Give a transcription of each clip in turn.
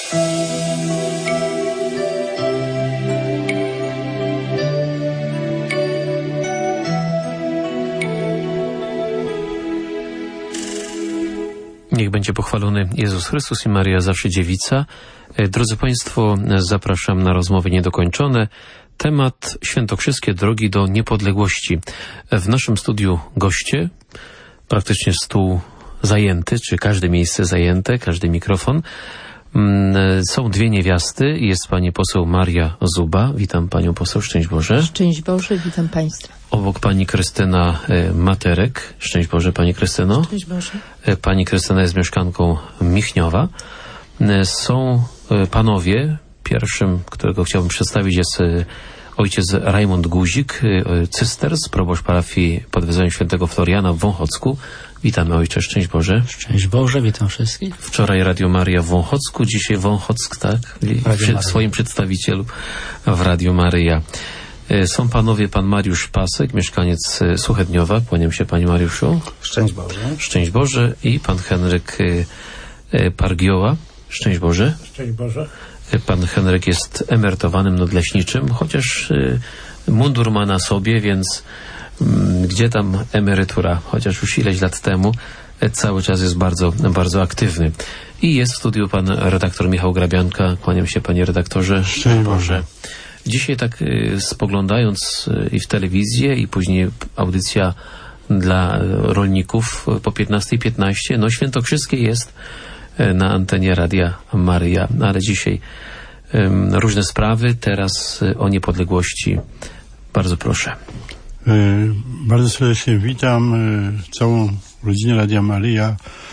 Niech będzie pochwalony Jezus Chrystus i Maria zawsze dziewica. Drodzy Państwo, zapraszam na rozmowy niedokończone. Temat świętokrzyskie drogi do niepodległości. W naszym studiu goście, praktycznie stół zajęty, czy każde miejsce zajęte, każdy mikrofon. Są dwie niewiasty. Jest pani poseł Maria Zuba. Witam panią poseł. Szczęść Boże. Szczęść Boże, witam państwa. Obok pani Krystyna Materek. Szczęść Boże, pani Krystyno. Szczęść Boże. Pani Krystyna jest mieszkanką Michniowa. Są panowie. Pierwszym, którego chciałbym przedstawić, jest ojciec Rajmund Guzik, cysters, proboszcz parafii pod wezwaniem świętego Floriana w Wąchocku. Witamy ojcze, szczęść Boże. Szczęść Boże, witam wszystkich. Wczoraj Radio Maria w Wąchocku, dzisiaj Wąchock, tak? Swoim przedstawicielu w Radio Maryja. Są panowie, pan Mariusz Pasek, mieszkaniec Suchedniowa. Kłaniam się, panie Mariuszu. Szczęść Boże. Szczęść Boże. I pan Henryk Pargioła. Szczęść Boże. Szczęść Boże. Pan Henryk jest emerytowanym nadleśniczym, chociaż mundur ma na sobie, więc gdzie tam emerytura, chociaż już ileś lat temu, cały czas jest bardzo, bardzo aktywny. I jest w studiu pan redaktor Michał Grabianka. Kłaniam się, panie redaktorze. Szczęść Boże. Dzisiaj tak spoglądając i w telewizję, i później audycja dla rolników po 15:15, no świętokrzyskie jest na antenie Radia Maryja. Ale dzisiaj różne sprawy, teraz o niepodległości. Bardzo proszę. Bardzo serdecznie witam całą rodzinę Radia Maryja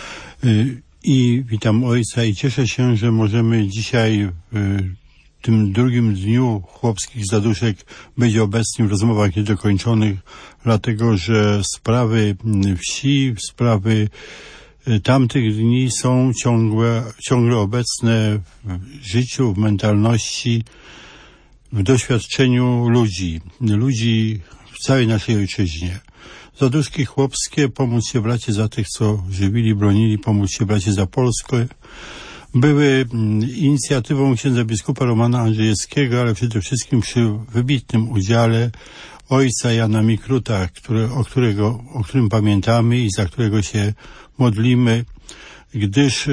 i witam ojca i cieszę się, że możemy dzisiaj w tym drugim dniu chłopskich zaduszek być obecni w rozmowach niedokończonych, dlatego że sprawy wsi, sprawy tamtych dni są ciągle obecne w życiu, w mentalności, w doświadczeniu ludzi w całej naszej ojczyźnie. Zaduszki chłopskie, pomóc się bracie za tych, co żywili, bronili, pomóc się bracie za Polskę, były inicjatywą księdza biskupa Romana Andrzejewskiego, ale przede wszystkim przy wybitnym udziale ojca Jana Mikruta, o którym pamiętamy i za którego się modlimy, gdyż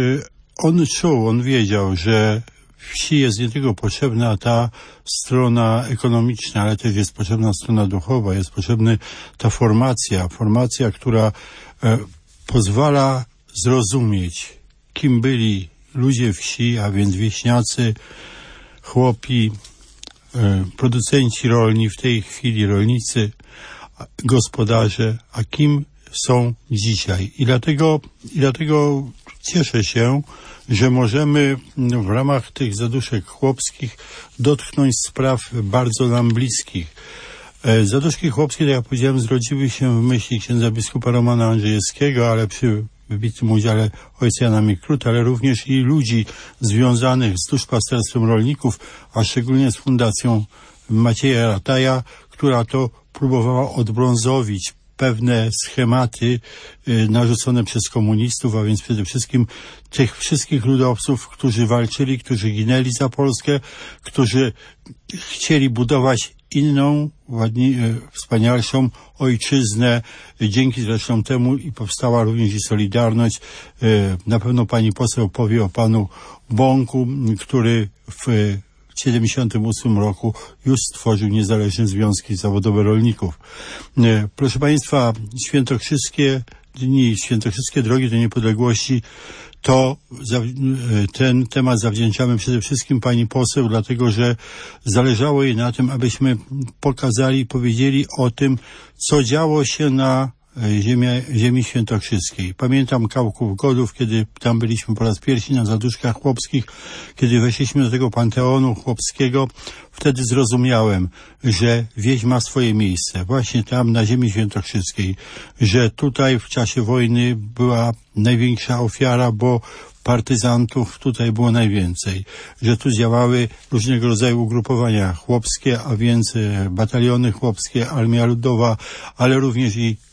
on wiedział, że wsi jest nie tylko potrzebna ta strona ekonomiczna, ale też jest potrzebna strona duchowa, jest potrzebna ta formacja, która pozwala zrozumieć, kim byli ludzie wsi, a więc wieśniacy, chłopi, producenci rolni, w tej chwili rolnicy, gospodarze, a kim są dzisiaj. I dlatego cieszę się, że możemy w ramach tych zaduszek chłopskich dotknąć spraw bardzo nam bliskich. Zaduszki chłopskie, tak jak powiedziałem, zrodziły się w myśli księdza biskupa Romana Andrzejewskiego, ale przy wybitnym udziale ojca Jana Mikruta, ale również i ludzi związanych z duszpasterstwem rolników, a szczególnie z Fundacją Macieja Rataja, która to próbowała odbrązowić pewne schematy narzucone przez komunistów, a więc przede wszystkim tych wszystkich ludowców, którzy walczyli, którzy ginęli za Polskę, którzy chcieli budować inną, wspanialszą ojczyznę. Dzięki zresztą temu i powstała również i Solidarność. Na pewno pani poseł powie o panu Bąku, który w 1978 roku już stworzył niezależne związki zawodowe rolników. Proszę państwa, świętokrzyskie dni, świętokrzyskie drogi do niepodległości, to ten temat zawdzięczamy przede wszystkim pani poseł, dlatego że zależało jej na tym, abyśmy pokazali i powiedzieli o tym, co działo się na ziemi świętokrzyskiej. Pamiętam Kałków Godów, kiedy tam byliśmy po raz pierwszy na zaduszkach chłopskich, kiedy weszliśmy do tego panteonu chłopskiego, wtedy zrozumiałem, że wieś ma swoje miejsce, właśnie tam na ziemi świętokrzyskiej, że tutaj w czasie wojny była największa ofiara, bo partyzantów tutaj było najwięcej, że tu działały różnego rodzaju ugrupowania chłopskie, a więc bataliony chłopskie, Armia Ludowa, ale również i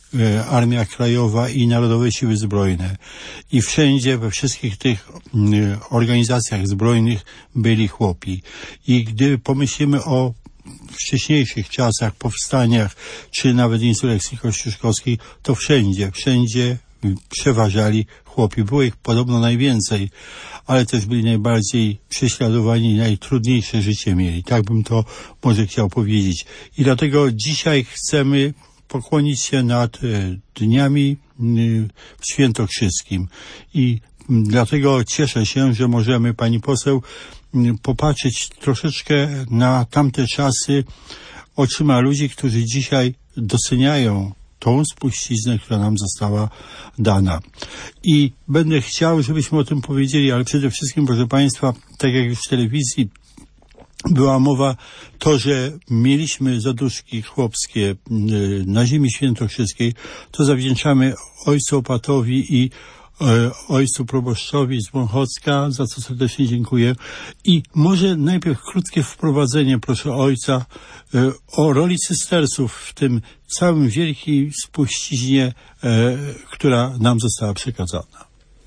Armia Krajowa i Narodowe Siły Zbrojne. I wszędzie, we wszystkich tych organizacjach zbrojnych byli chłopi. I gdy pomyślimy o wcześniejszych czasach, powstaniach, czy nawet insurekcji kościuszkowskiej, to wszędzie przeważali chłopi. Było ich podobno najwięcej, ale też byli najbardziej prześladowani i najtrudniejsze życie mieli. Tak bym to może chciał powiedzieć. I dlatego dzisiaj chcemy pokłonić się nad dniami świętokrzyskim. I dlatego cieszę się, że możemy, pani poseł, popatrzeć troszeczkę na tamte czasy oczyma ludzi, którzy dzisiaj doceniają tą spuściznę, która nam została dana. I będę chciał, żebyśmy o tym powiedzieli, ale przede wszystkim, proszę państwa, tak jak już w telewizji była mowa, to, że mieliśmy zaduszki chłopskie na ziemi świętokrzyskiej, to zawdzięczamy ojcu opatowi i ojcu proboszczowi z Wąchocka, za co serdecznie dziękuję. I może najpierw krótkie wprowadzenie, proszę ojca, o roli cystersów w tym całym wielkiej spuściźnie, która nam została przekazana.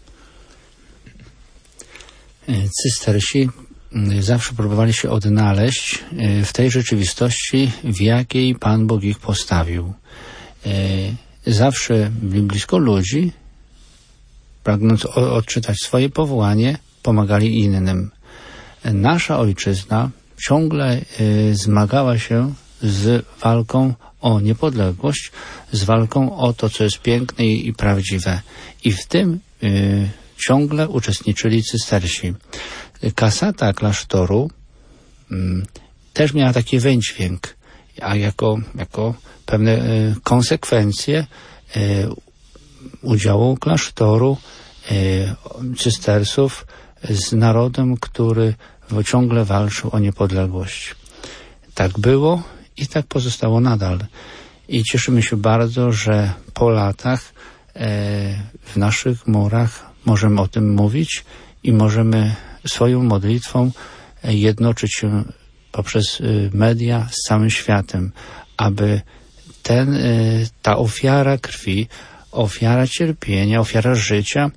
Cystersi zawsze próbowali się odnaleźć w tej rzeczywistości, w jakiej Pan Bóg ich postawił. Zawsze byli blisko ludzi, pragnąc odczytać swoje powołanie, pomagali innym. Nasza ojczyzna ciągle zmagała się z walką o niepodległość, z walką o to, co jest piękne i prawdziwe. I w tym ciągle uczestniczyli cystersi. Kasata klasztoru też miała taki wydźwięk, a jako pewne konsekwencje udziału klasztoru, cystersów z narodem, który ciągle walczył o niepodległość. Tak było i tak pozostało nadal. I cieszymy się bardzo, że po latach w naszych murach możemy o tym mówić i możemy swoją modlitwą jednoczyć się poprzez media z całym światem, aby ta ofiara krwi, ofiara cierpienia, ofiara życia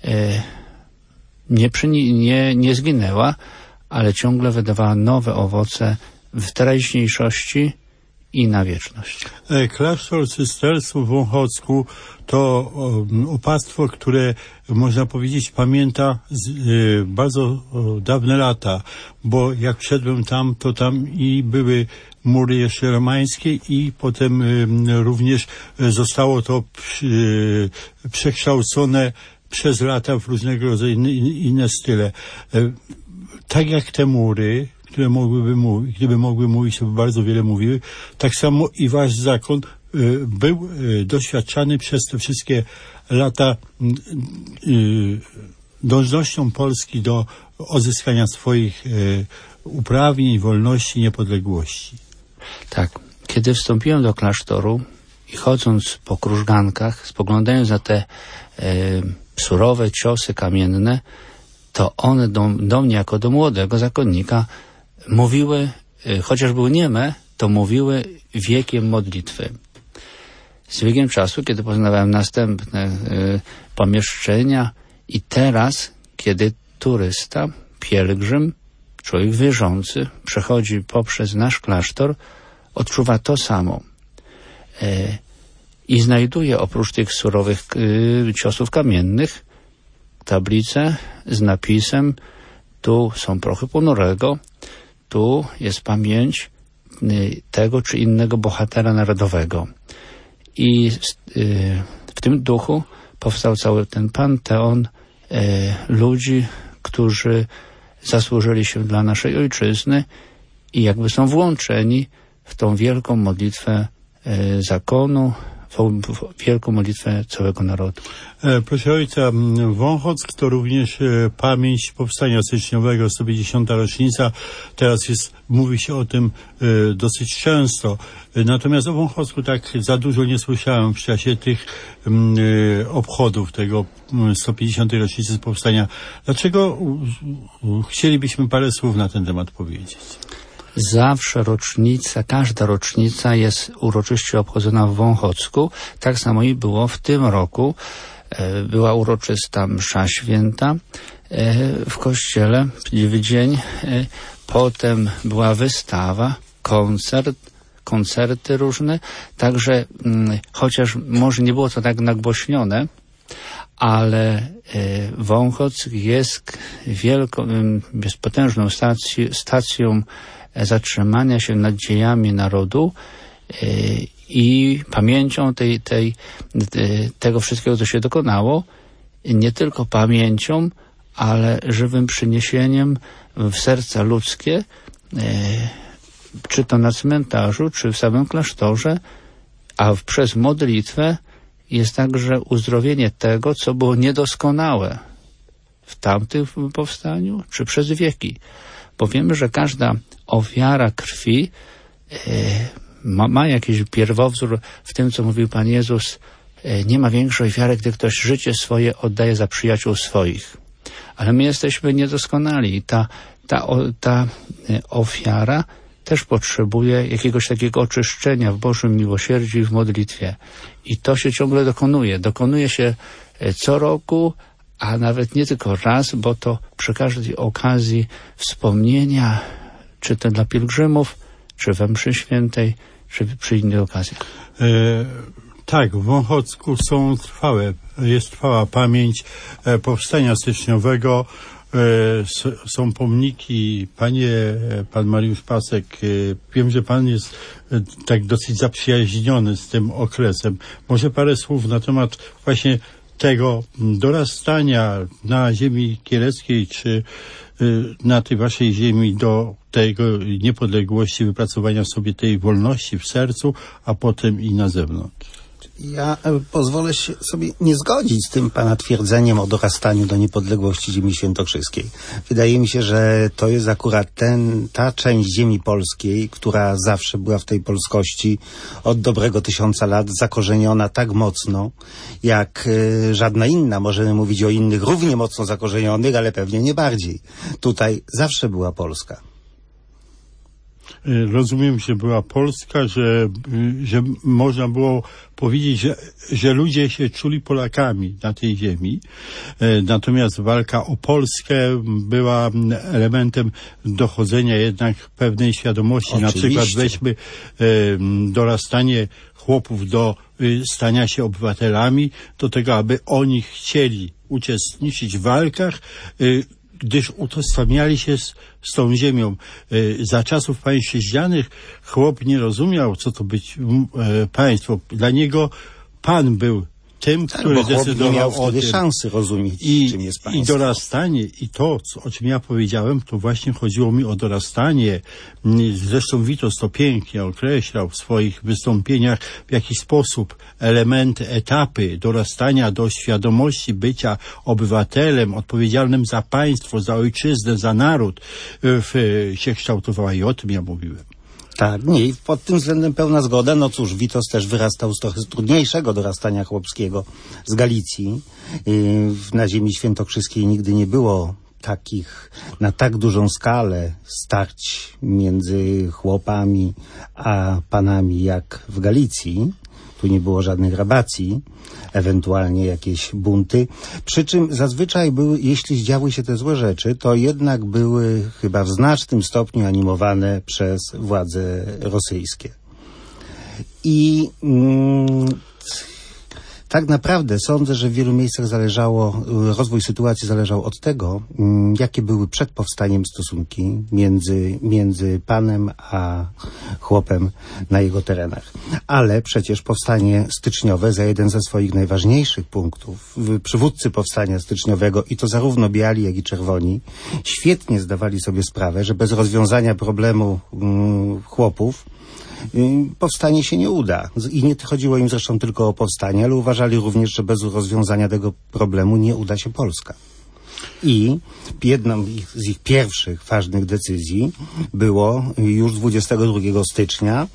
nie zginęła, ale ciągle wydawała nowe owoce w teraźniejszości i na wieczność. Klasztor cystersów w Wąchocku to opactwo, które można powiedzieć pamięta bardzo dawne lata, bo jak wszedłem tam, to tam i były mury jeszcze romańskie i potem również zostało to przekształcone przez lata w różnego rodzaju inne style. Tak jak te mury, które gdyby mogły mówić, to by bardzo wiele mówiły, tak samo i wasz zakon był doświadczany przez te wszystkie lata dążnością Polski do odzyskania swoich uprawnień, wolności, niepodległości. Tak. Kiedy wstąpiłem do klasztoru i chodząc po krużgankach, spoglądając na te surowe ciosy kamienne, to one do mnie jako do młodego zakonnika mówiły, chociaż były nieme, to mówiły wiekiem modlitwy. Z biegiem czasu, kiedy poznawałem następne pomieszczenia i teraz, kiedy turysta, pielgrzym, człowiek wierzący przechodzi poprzez nasz klasztor, odczuwa to samo. I znajduje oprócz tych surowych ciosów kamiennych tablicę z napisem: tu są prochy ponurego, tu jest pamięć tego czy innego bohatera narodowego. I w tym duchu powstał cały ten panteon ludzi, którzy zasłużyli się dla naszej ojczyzny i jakby są włączeni w tą wielką modlitwę zakonu, wielką modlitwę całego narodu. Proszę ojca, Wąchock to również pamięć powstania styczniowego, 150. rocznica. Teraz mówi się o tym dosyć często. Natomiast o Wąchocku tak za dużo nie słyszałem w czasie tych obchodów tego 150. rocznicy powstania. Dlaczego chcielibyśmy parę słów na ten temat powiedzieć? Zawsze rocznica, każda rocznica jest uroczyście obchodzona w Wąchocku. Tak samo i było w tym roku. Była uroczysta msza święta w kościele w dzień. Potem była wystawa, koncerty różne. Także chociaż może nie było to tak nagłośnione, ale Wąchock jest jest potężną stacją zatrzymania się nad dziejami narodu i pamięcią tego wszystkiego, co się dokonało, nie tylko pamięcią, ale żywym przyniesieniem w serca ludzkie, czy to na cmentarzu, czy w samym klasztorze, a przez modlitwę jest także uzdrowienie tego, co było niedoskonałe w tamtym powstaniu, czy przez wieki. Bo wiemy, że każda ofiara krwi ma jakiś pierwowzór w tym, co mówił Pan Jezus. Nie ma większej ofiary, gdy ktoś życie swoje oddaje za przyjaciół swoich. Ale my jesteśmy niedoskonali. Ta ofiara też potrzebuje jakiegoś takiego oczyszczenia w Bożym miłosierdziu i w modlitwie. I to się ciągle dokonuje. Dokonuje się co roku, a nawet nie tylko raz, bo to przy każdej okazji wspomnienia, czy to dla pielgrzymów, czy we mszy świętej, czy przy innej okazji. Tak, w Wąchocku jest trwała pamięć powstania styczniowego. Są pomniki. Pan Mariusz Pasek, wiem, że pan jest tak dosyć zaprzyjaźniony z tym okresem. Może parę słów na temat właśnie tego dorastania na ziemi kieleckiej, czy na tej waszej ziemi do tego niepodległości, wypracowania sobie tej wolności w sercu, a potem i na zewnątrz. Ja pozwolę się sobie nie zgodzić z tym pana twierdzeniem o dorastaniu do niepodległości ziemi świętokrzyskiej. Wydaje mi się, że to jest akurat ta część ziemi polskiej, która zawsze była w tej polskości od dobrego 1000 lat zakorzeniona tak mocno, jak żadna inna. Możemy mówić o innych równie mocno zakorzenionych, ale pewnie nie bardziej. Tutaj zawsze była Polska. Rozumiem, że była Polska, że można było powiedzieć, że ludzie się czuli Polakami na tej ziemi. Natomiast walka o Polskę była elementem dochodzenia jednak pewnej świadomości. Oczywiście. Na przykład weźmy dorastanie chłopów do stania się obywatelami, do tego, aby oni chcieli uczestniczyć w walkach, gdyż utożsamiali się z tą ziemią. Za czasów pańszczyźnianych chłop nie rozumiał, co to być państwo. Dla niego pan był tym, który decydował nie miał o wtedy tym. szansy rozumieć, czym jest państwo. I dorastanie, i to, o czym ja powiedziałem, to właśnie chodziło mi o dorastanie. Zresztą Witos to pięknie określał w swoich wystąpieniach, w jaki sposób elementy, etapy dorastania do świadomości bycia obywatelem, odpowiedzialnym za państwo, za ojczyznę, za naród się kształtowała, i o tym ja mówiłem. Tak, nie, i pod tym względem pełna zgoda. No cóż, Witos też wyrastał z trochę trudniejszego dorastania chłopskiego z Galicji. Na ziemi świętokrzyskiej nigdy nie było takich, na tak dużą skalę starć między chłopami a panami jak w Galicji. Tu nie było żadnych rabacji, ewentualnie jakieś bunty. Przy czym zazwyczaj jeśli działy się te złe rzeczy, to jednak były chyba w znacznym stopniu animowane przez władze rosyjskie. I tak naprawdę sądzę, że w wielu miejscach rozwój sytuacji zależał od tego, jakie były przed powstaniem stosunki między panem a chłopem na jego terenach. Ale przecież powstanie styczniowe za jeden ze swoich najważniejszych punktów, przywódcy powstania styczniowego, i to zarówno biali, jak i czerwoni, świetnie zdawali sobie sprawę, że bez rozwiązania problemu chłopów powstanie się nie uda. I nie chodziło im zresztą tylko o powstanie, ale uważali również, że bez rozwiązania tego problemu nie uda się Polska. I jedną z ich pierwszych ważnych decyzji było już 22 stycznia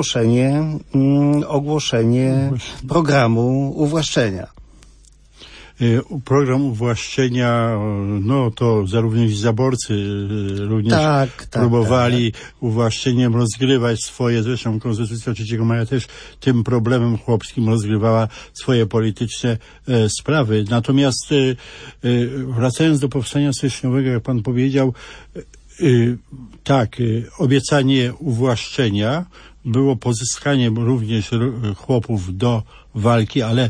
ogłoszenie programu uwłaszczenia. program uwłaszczenia, no to zarówno i zaborcy również próbowali uwłaszczeniem rozgrywać swoje, zresztą Konstytucja 3 maja też tym problemem chłopskim rozgrywała swoje polityczne sprawy. Natomiast wracając do powstania styczniowego, jak pan powiedział, obiecanie uwłaszczenia było pozyskaniem również chłopów do walki, ale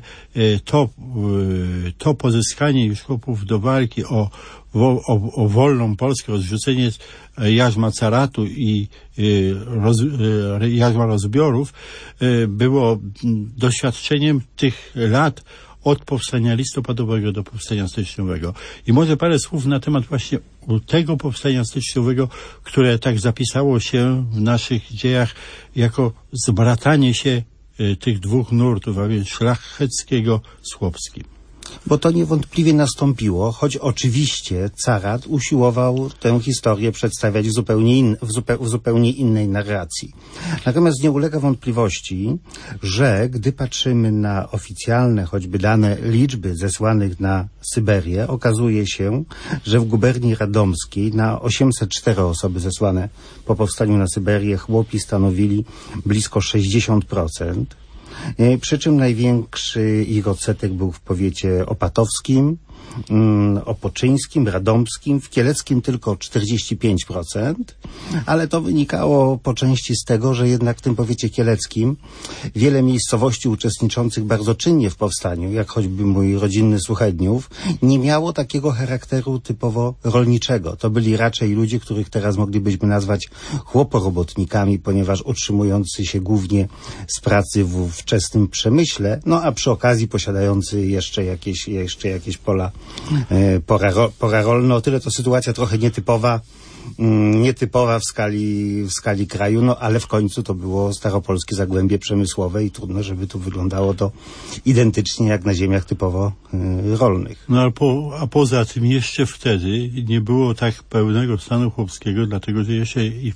to pozyskanie już chłopów do walki o wolną Polskę, o zrzucenie jarzma caratu i jarzma rozbiorów było doświadczeniem tych lat od powstania listopadowego do powstania styczniowego. I może parę słów na temat właśnie tego powstania styczniowego, które tak zapisało się w naszych dziejach jako zbratanie się tych dwóch nurtów, a więc szlacheckiego z chłopskim. Bo to niewątpliwie nastąpiło, choć oczywiście carat usiłował tę historię przedstawiać w zupełnie innej narracji. Natomiast nie ulega wątpliwości, że gdy patrzymy na oficjalne, choćby dane liczby zesłanych na Syberię, okazuje się, że w guberni radomskiej na 804 osoby zesłane po powstaniu na Syberię chłopi stanowili blisko 60%. Przy czym największy ich odsetek był w powiecie opatowskim, opoczyńskim, radomskim, w kieleckim tylko 45%, ale to wynikało po części z tego, że jednak w tym powiecie kieleckim wiele miejscowości uczestniczących bardzo czynnie w powstaniu, jak choćby mój rodzinny Suchedniów, nie miało takiego charakteru typowo rolniczego. To byli raczej ludzie, których teraz moglibyśmy nazwać chłoporobotnikami, ponieważ utrzymujący się głównie z pracy w wczesnym przemyśle, no a przy okazji posiadający jeszcze jakieś pora rolna. O tyle to sytuacja trochę nietypowa w skali kraju, no ale w końcu to było staropolskie zagłębie przemysłowe i trudno, żeby tu wyglądało to identycznie jak na ziemiach typowo rolnych. No a poza tym jeszcze wtedy nie było tak pełnego stanu chłopskiego, dlatego że jeszcze i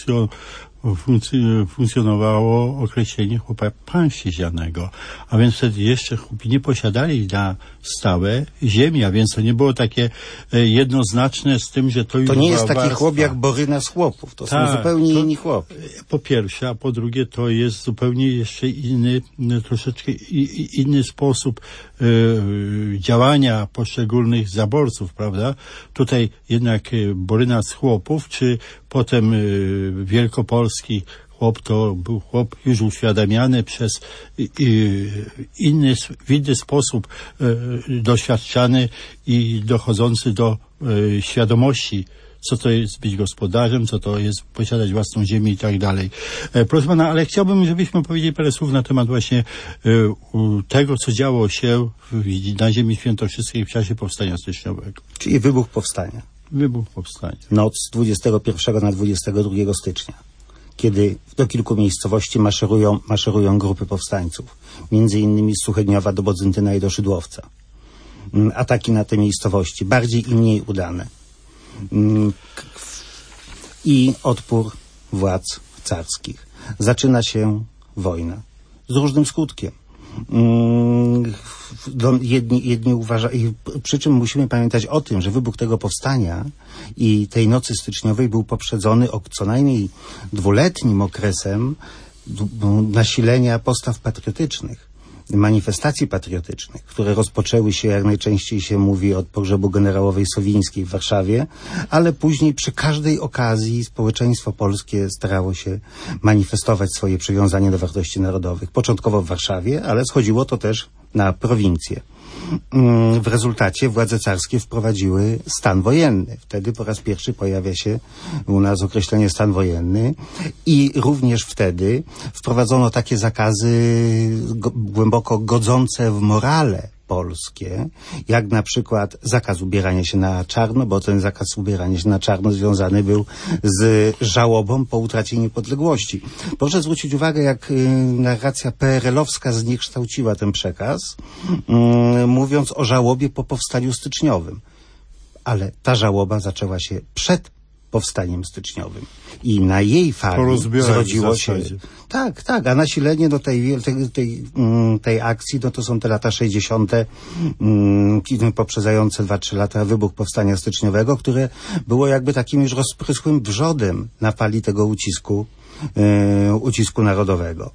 funkcjonowało określenie chłopa pańszczyźnianego, a więc wtedy jeszcze chłopi nie posiadali na stałe ziemi, a więc to nie było takie jednoznaczne z tym, że to już to nie jest taki warstwa. Chłop jak Boryna z chłopów, to są zupełnie inni chłopi. Po pierwsze, a po drugie to jest zupełnie jeszcze troszeczkę inny sposób działania poszczególnych zaborców, prawda? Tutaj jednak Boryna z chłopów, czy potem wielkopolski chłop, to był chłop już uświadamiany przez w inny sposób doświadczany i dochodzący do świadomości, co to jest być gospodarzem, co to jest posiadać własną ziemię i tak dalej. Proszę pana, ale chciałbym, żebyśmy powiedzieli parę słów na temat właśnie tego, co działo się na ziemi świętokrzyskiej w czasie powstania styczniowego. Czyli wybuch powstania. Wybuch powstania. Noc z 21 na 22 stycznia, kiedy do kilku miejscowości maszerują grupy powstańców, między innymi z Suchedniowa do Bodzyntyna i do Szydłowca. Ataki na te miejscowości, bardziej i mniej udane. I odpór władz carskich. Zaczyna się wojna. Z różnym skutkiem. Jedni uważają, przy czym musimy pamiętać o tym, że wybuch tego powstania i tej nocy styczniowej był poprzedzony co najmniej 2-letnim okresem nasilenia postaw patriotycznych, manifestacji patriotycznych, które rozpoczęły się, jak najczęściej się mówi, od pogrzebu generałowej Sowińskiej w Warszawie, ale później przy każdej okazji społeczeństwo polskie starało się manifestować swoje przywiązanie do wartości narodowych. Początkowo w Warszawie, ale schodziło to też na prowincję. W rezultacie władze carskie wprowadziły stan wojenny. Wtedy po raz pierwszy pojawia się u nas określenie stan wojenny i również wtedy wprowadzono takie zakazy głęboko godzące w morale polskie, jak na przykład zakaz ubierania się na czarno, bo ten zakaz ubierania się na czarno związany był z żałobą po utracie niepodległości. Proszę zwrócić uwagę, jak narracja PRL-owska zniekształciła ten przekaz, mówiąc o żałobie po powstaniu styczniowym. Ale ta żałoba zaczęła się przed powstaniem styczniowym. I na jej fali zrodziło się... Tak, a nasilenie do tej akcji, no to są te lata 60., poprzedzające 2-3 lata wybuch powstania styczniowego, które było jakby takim już rozpryschłym wrzodem na fali tego ucisku narodowego.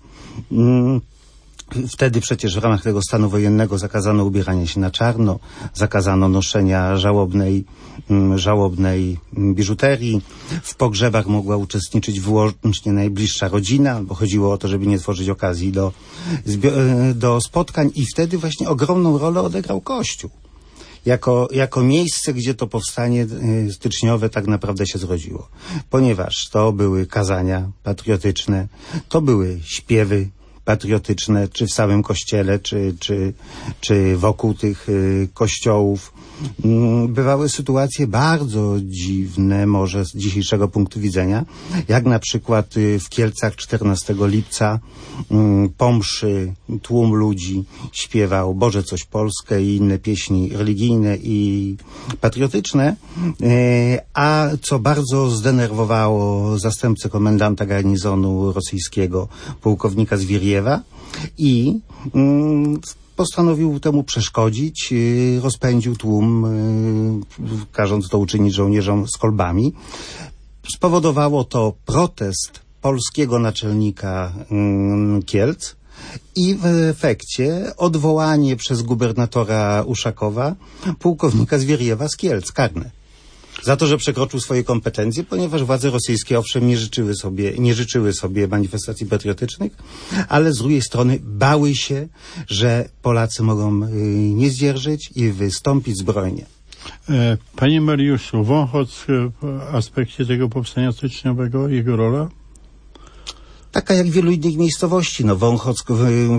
Wtedy przecież w ramach tego stanu wojennego zakazano ubierania się na czarno, zakazano noszenia żałobnej biżuterii. W pogrzebach mogła uczestniczyć wyłącznie najbliższa rodzina, bo chodziło o to, żeby nie tworzyć okazji do spotkań i wtedy właśnie ogromną rolę odegrał Kościół. Jako miejsce, gdzie to powstanie styczniowe tak naprawdę się zrodziło. Ponieważ to były kazania patriotyczne, to były śpiewy patriotyczne, czy w samym kościele, czy wokół tych kościołów. Bywały sytuacje bardzo dziwne, może z dzisiejszego punktu widzenia, jak na przykład w Kielcach 14 lipca po mszy tłum ludzi śpiewał Boże coś Polskę i inne pieśni religijne i patriotyczne, a co bardzo zdenerwowało zastępcę komendanta garnizonu rosyjskiego, pułkownika Zwirjewa, i postanowił temu przeszkodzić, rozpędził tłum, każąc to uczynić żołnierzom z kolbami. Spowodowało to protest polskiego naczelnika Kielc i w efekcie odwołanie przez gubernatora Uszakowa pułkownika Zwirjewa z Kielc, karne. Za to, że przekroczył swoje kompetencje, ponieważ władze rosyjskie owszem nie życzyły sobie manifestacji patriotycznych, ale z drugiej strony bały się, że Polacy mogą nie zdzierżyć i wystąpić zbrojnie. Panie Mariuszu, Wąchock w aspekcie tego powstania styczniowego, jego rola? Taka jak wielu innych miejscowości. No, Wąchock,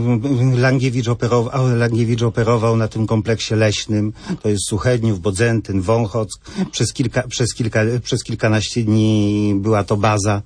Langiewicz operował na tym kompleksie leśnym. To jest Suchedniów, Bodzentyn, Wąchock. Przez kilkanaście dni była to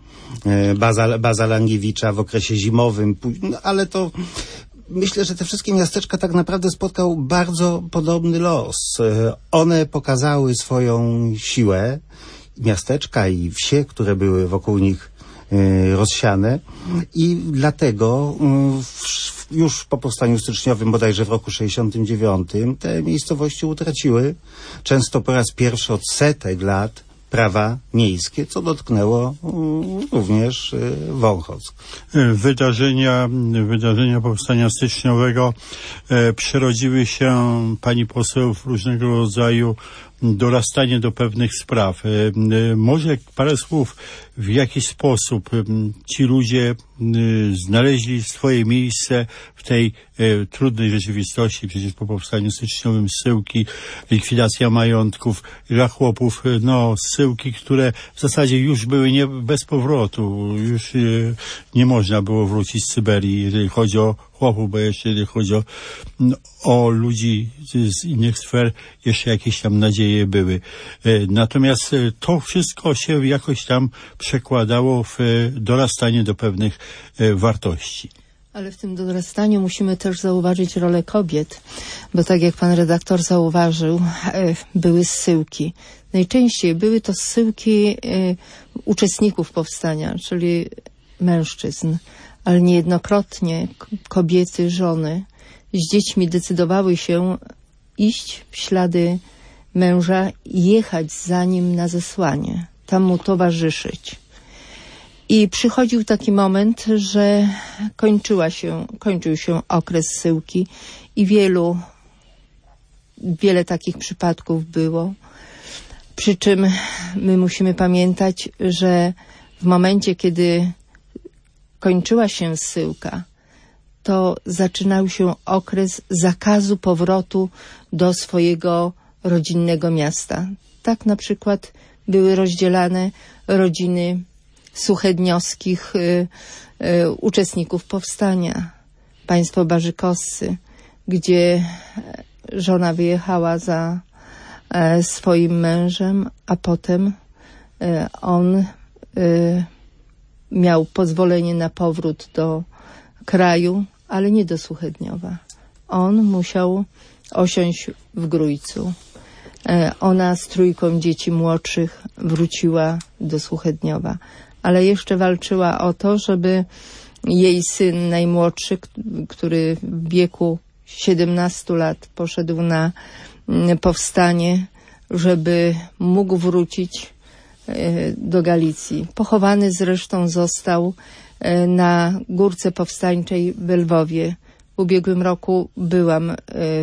baza Langiewicza w okresie zimowym. No, ale to myślę, że te wszystkie miasteczka tak naprawdę spotkał bardzo podobny los. One pokazały swoją siłę, miasteczka i wsie, które były wokół nich rozsiane, i dlatego już po powstaniu styczniowym, bodajże w roku 69, te miejscowości utraciły często po raz pierwszy od setek lat prawa miejskie, co dotknęło również Wąchock. Wydarzenia powstania styczniowego przerodziły się, pani poseł, w różnego rodzaju dorastanie do pewnych spraw. Może parę słów, w jaki sposób ci ludzie znaleźli swoje miejsce w tej trudnej rzeczywistości. Przecież po powstaniu styczniowym zsyłki, likwidacja majątków dla chłopów, zsyłki, które w zasadzie już były bez powrotu. Już nie można było wrócić z Syberii, jeżeli chodzi o chłopów, bo jeszcze jeżeli chodzi o ludzi z innych sfer, jeszcze jakieś tam nadzieje były. Natomiast to wszystko się jakoś tam przekładało w dorastanie do pewnych wartości. Ale w tym dorastaniu musimy też zauważyć rolę kobiet, bo tak jak pan redaktor zauważył, były zsyłki. Najczęściej były to zsyłki uczestników powstania, czyli mężczyzn, ale niejednokrotnie kobiety, żony z dziećmi decydowały się iść w ślady męża i jechać za nim na zesłanie, tam mu towarzyszyć. I przychodził taki moment, że kończył się okres zsyłki i wiele takich przypadków było. Przy czym my musimy pamiętać, że w momencie, kiedy kończyła się zsyłka, to zaczynał się okres zakazu powrotu do swojego rodzinnego miasta. Tak na przykład były rozdzielane rodziny suchedniowskich uczestników powstania. Państwo Barzykowscy, gdzie żona wyjechała za swoim mężem, a potem on miał pozwolenie na powrót do kraju, ale nie do Suchedniowa. On musiał osiąść w Grójcu. Ona z 3 dzieci młodszych wróciła do Suchedniowa, ale jeszcze walczyła o to, żeby jej syn najmłodszy, który w wieku 17 lat poszedł na powstanie, żeby mógł wrócić do Galicji. Pochowany zresztą został na Górce Powstańczej w Lwowie. W ubiegłym roku byłam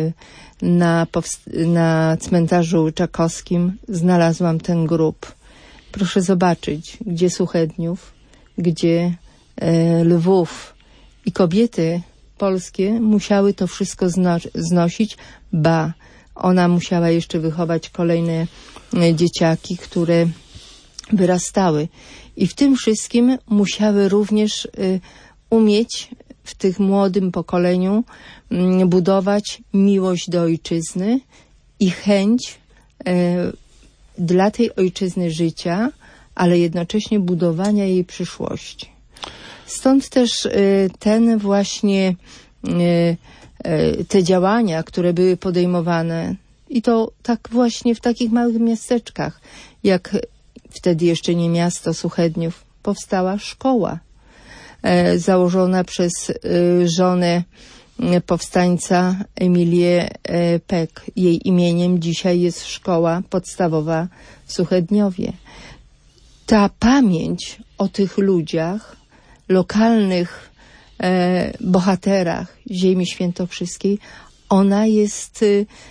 na cmentarzu Łyczakowskim, znalazłam ten grób. Proszę zobaczyć, gdzie Suchedniów, gdzie Lwów. I kobiety polskie musiały to wszystko znosić, ba, ona musiała jeszcze wychować kolejne dzieciaki, które wyrastały. I w tym wszystkim musiały również umieć w tych młodym pokoleniu budować miłość do ojczyzny i chęć dla tej ojczyzny życia, ale jednocześnie budowania jej przyszłości. Stąd też ten właśnie te działania, które były podejmowane, i to tak właśnie w takich małych miasteczkach, jak wtedy jeszcze nie miasto Suchedniów, powstała szkoła założona przez żonę powstańca Emilię Peck. Jej imieniem dzisiaj jest szkoła podstawowa w Suchedniowie. Ta pamięć o tych ludziach, lokalnych bohaterach ziemi świętokrzyskiej, ona jest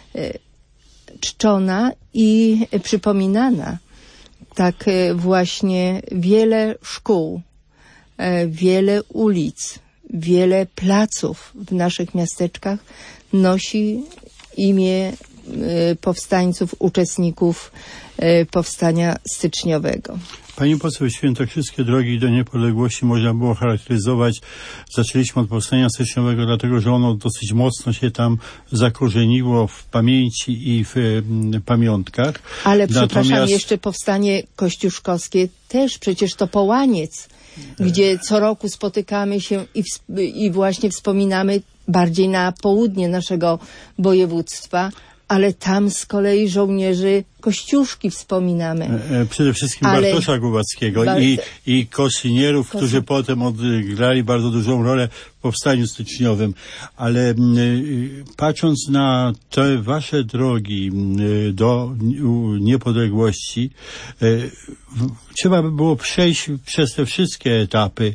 czczona i przypominana. Tak właśnie wiele szkół, wiele ulic, wiele placów w naszych miasteczkach nosi imię powstańców, uczestników powstania styczniowego. Pani poseł, świętokrzyskie drogi do niepodległości można było charakteryzować. Zaczęliśmy od powstania styczniowego, dlatego że ono dosyć mocno się tam zakorzeniło w pamięci i w pamiątkach. Ale przepraszam, jeszcze powstanie kościuszkowskie też, przecież to Połaniec, gdzie co roku spotykamy się i właśnie wspominamy bardziej na południe naszego województwa, ale tam z kolei żołnierzy Kościuszki wspominamy. Przede wszystkim Bartosza Głowackiego i koszynierów, którzy potem odgrali bardzo dużą rolę w powstaniu styczniowym. Ale patrząc na te wasze drogi do niepodległości, trzeba by było przejść przez te wszystkie etapy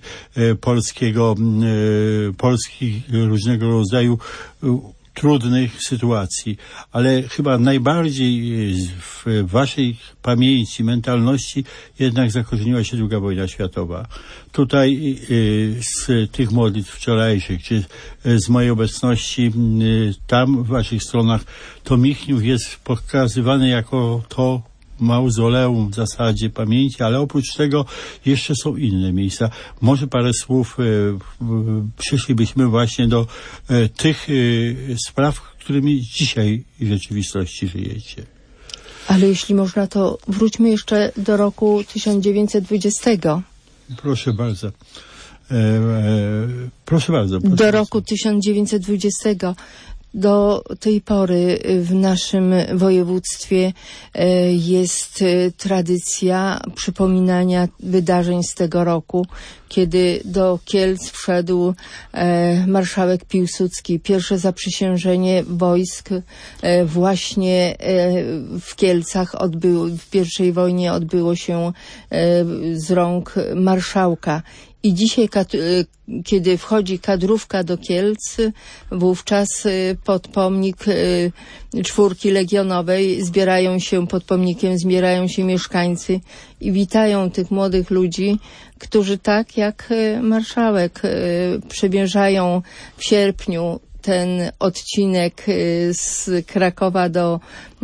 polskich różnego rodzaju trudnych sytuacji, ale chyba najbardziej w waszej pamięci, mentalności jednak zakorzeniła się II wojna światowa. Tutaj z tych modlitw wczorajszych, czy z mojej obecności tam w waszych stronach, to Michniów jest pokazywany jako to mauzoleum w zasadzie pamięci, ale oprócz tego jeszcze są inne miejsca. Może parę słów przyszlibyśmy właśnie do tych spraw, którymi dzisiaj w rzeczywistości żyjecie. Ale jeśli można, to wróćmy jeszcze do roku 1920. Proszę bardzo. Proszę bardzo. Do roku 1920. Do tej pory w naszym województwie jest tradycja przypominania wydarzeń z tego roku, kiedy do Kielc wszedł marszałek Piłsudski. Pierwsze zaprzysiężenie wojsk właśnie w Kielcach w pierwszej wojnie odbyło się z rąk marszałka. I dzisiaj, kiedy wchodzi kadrówka do Kielc, wówczas pod pomnik 4 Legionowej pod pomnikiem zbierają się mieszkańcy i witają tych młodych ludzi, którzy tak jak marszałek przemierzają w sierpniu ten odcinek z Krakowa do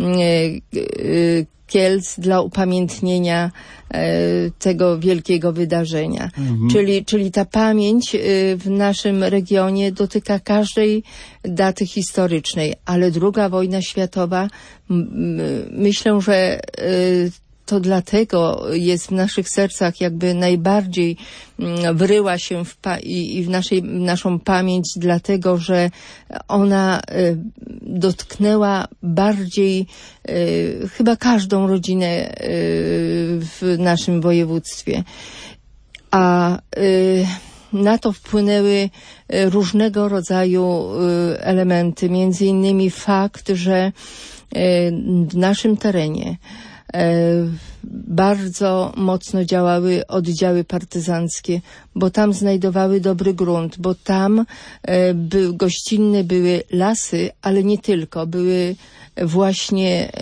Kielc dla upamiętnienia tego wielkiego wydarzenia. Czyli ta pamięć w naszym regionie dotyka każdej daty historycznej, ale II wojna światowa, myślę, że to dlatego jest w naszych sercach jakby najbardziej wryła się w naszą pamięć, dlatego że ona dotknęła bardziej chyba każdą rodzinę w naszym województwie. A na to wpłynęły różnego rodzaju elementy, między innymi fakt, że w naszym terenie bardzo mocno działały oddziały partyzanckie, bo tam znajdowały dobry grunt, bo tam gościnne były lasy, ale nie tylko. Były właśnie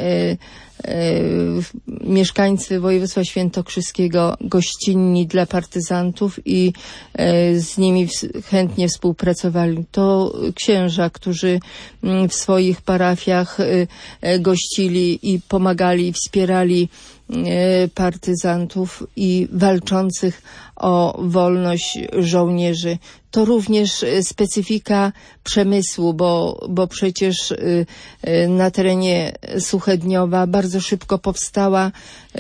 mieszkańcy województwa świętokrzyskiego gościnni dla partyzantów i z nimi chętnie współpracowali. To księża, którzy w swoich parafiach gościli i pomagali i wspierali partyzantów i walczących o wolność żołnierzy. To również specyfika przemysłu, bo przecież na terenie Suchedniowa bardzo szybko powstała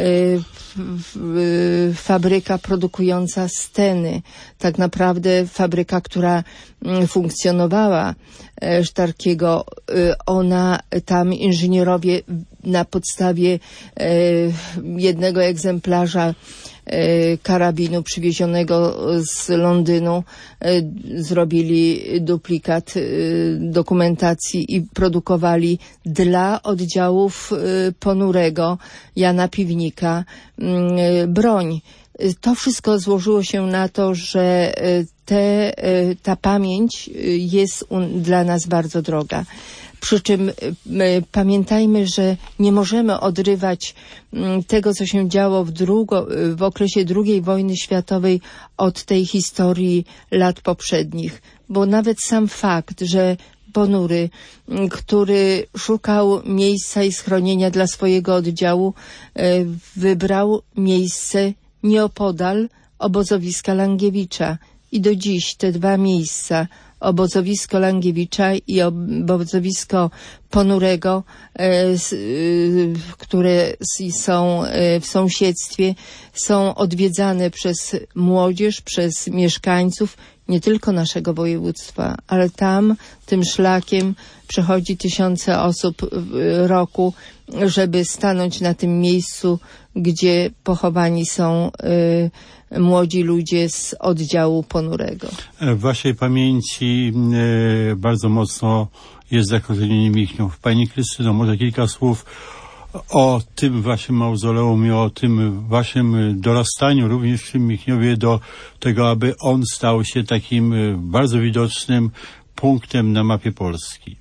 fabryka produkująca steny. Tak naprawdę fabryka, która funkcjonowała Sztarkiego, ona tam inżynierowie na podstawie jednego egzemplarza karabinu przywiezionego z Londynu zrobili duplikat dokumentacji i produkowali dla oddziałów Ponurego Jana Piwnika broń. To wszystko złożyło się na to, że ta pamięć jest dla nas bardzo droga. Przy czym pamiętajmy, że nie możemy odrywać tego, co się działo w okresie II wojny światowej od tej historii lat poprzednich. Bo nawet sam fakt, że Ponury, który szukał miejsca i schronienia dla swojego oddziału, wybrał miejsce nieopodal obozowiska Langiewicza. I do dziś te dwa miejsca, obozowisko Langiewicza i obozowisko Ponurego, które są w sąsiedztwie, są odwiedzane przez młodzież, przez mieszkańców nie tylko naszego województwa, ale tam tym szlakiem przechodzi tysiące osób w roku, żeby stanąć na tym miejscu, gdzie pochowani są młodzi ludzie z oddziału Ponurego. W waszej pamięci bardzo mocno jest zakorzenienie Michniów. Pani Krystyno, może kilka słów o tym waszym mauzoleum i o tym waszym dorastaniu również w Michniowie do tego, aby on stał się takim bardzo widocznym punktem na mapie Polski.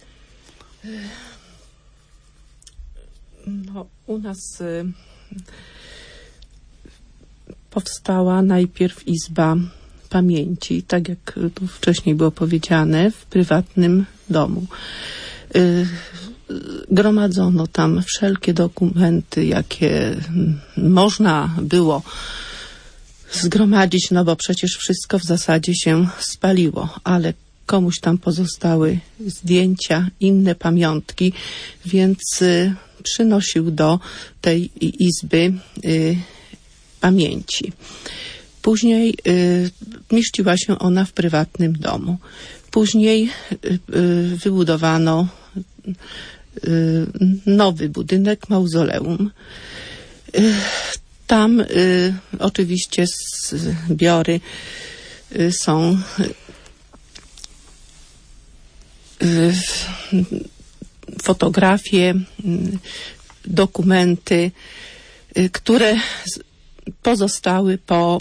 No, u nas powstała najpierw Izba Pamięci, tak jak tu wcześniej było powiedziane, w prywatnym domu. Gromadzono tam wszelkie dokumenty, jakie można było zgromadzić, no bo przecież wszystko w zasadzie się spaliło, ale komuś tam pozostały zdjęcia, inne pamiątki, więc przynosił do tej Izby Pamięci. Później mieściła się ona w prywatnym domu. Później wybudowano nowy budynek, mauzoleum. Tam oczywiście zbiory są fotografie, dokumenty, które pozostały po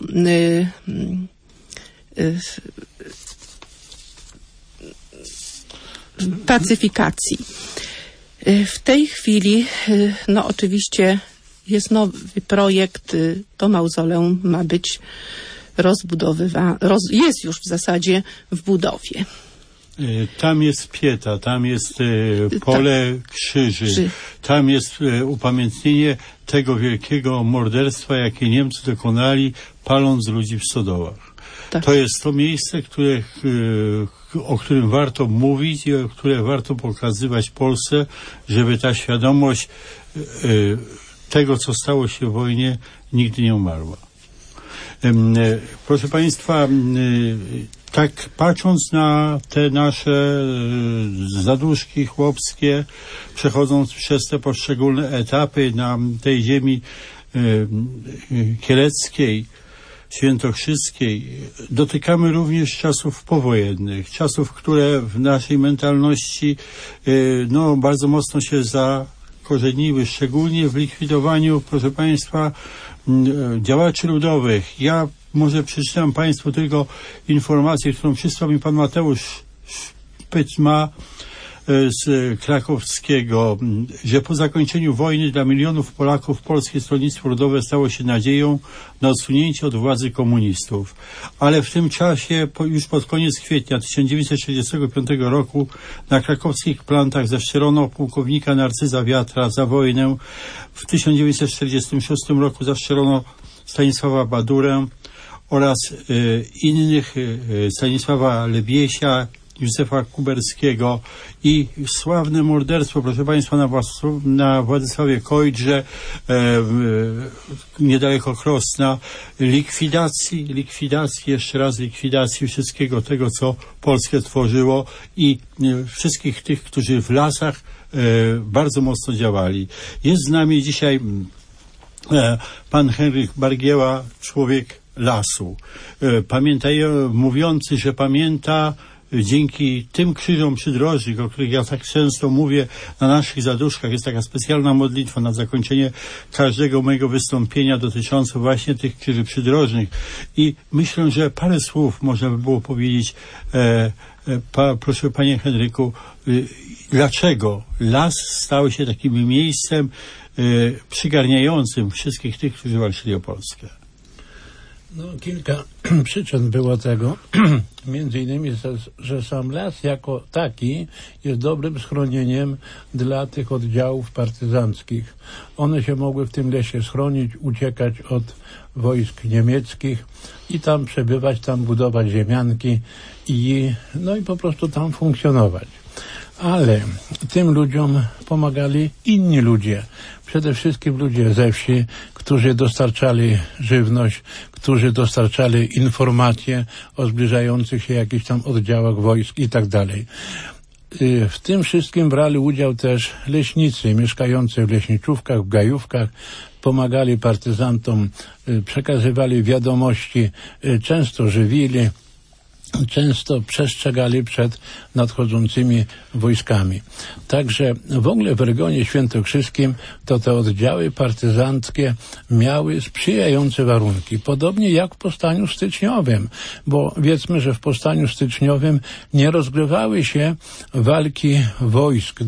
pacyfikacji. W tej chwili, no oczywiście jest nowy projekt, to mauzoleum ma być rozbudowywane, jest już w zasadzie w budowie. Tam jest pieta, tam jest pole krzyży, tam jest upamiętnienie tego wielkiego morderstwa, jakie Niemcy dokonali, paląc ludzi w stodołach. Tak. To jest to miejsce, o którym warto mówić i które warto pokazywać Polsce, żeby ta świadomość tego, co stało się w wojnie, nigdy nie umarła. Proszę Państwa, tak patrząc na te nasze zaduszki chłopskie, przechodząc przez te poszczególne etapy na tej ziemi kieleckiej, świętokrzyskiej, dotykamy również czasów powojennych, czasów, które w naszej mentalności bardzo mocno się zakorzeniły, szczególnie w likwidowaniu, proszę Państwa, działaczy ludowych. Ja może przeczytam Państwu tylko informację, którą przysłał mi pan Mateusz Szpytma z Krakowskiego, że po zakończeniu wojny dla milionów Polaków Polskie Stronnictwo Ludowe stało się nadzieją na odsunięcie od władzy komunistów. Ale w tym czasie, już pod koniec kwietnia 1945 roku, na krakowskich plantach zaszczelono pułkownika Narcyza Wiatra za wojnę. W 1946 roku zaszczelono Stanisława Badurę oraz innych, Stanisława Lebiesia, Józefa Kuberskiego i sławne morderstwo, proszę Państwa, na Władysławie Kojdrze, niedaleko Krosna, likwidacji wszystkiego tego, co Polskę tworzyło i wszystkich tych, którzy w lasach bardzo mocno działali. Jest z nami dzisiaj pan Henryk Bargieła, człowiek lasu, mówiący, że pamięta dzięki tym krzyżom przydrożnych, o których ja tak często mówię na naszych zaduszkach. Jest taka specjalna modlitwa na zakończenie każdego mojego wystąpienia dotycząca właśnie tych krzyży przydrożnych. I myślę, że parę słów można by było powiedzieć, proszę panie Henryku, dlaczego las stał się takim miejscem przygarniającym wszystkich tych, którzy walczyli o Polskę. No, kilka przyczyn było tego. Między innymi, że sam las jako taki jest dobrym schronieniem dla tych oddziałów partyzanckich. One się mogły w tym lesie schronić, uciekać od wojsk niemieckich i tam przebywać, tam budować ziemianki i po prostu tam funkcjonować. Ale tym ludziom pomagali inni ludzie. Przede wszystkim ludzie ze wsi, którzy dostarczali żywność, którzy dostarczali informacje o zbliżających się jakichś tam oddziałach wojsk i tak dalej. W tym wszystkim brali udział też leśnicy mieszkający w leśniczówkach, w gajówkach, pomagali partyzantom, przekazywali wiadomości, często żywili, często przestrzegali przed nadchodzącymi wojskami. Także w ogóle w regionie świętokrzyskim to te oddziały partyzanckie miały sprzyjające warunki. Podobnie jak w powstaniu styczniowym, bo wiedzmy, że w powstaniu styczniowym nie rozgrywały się walki wojsk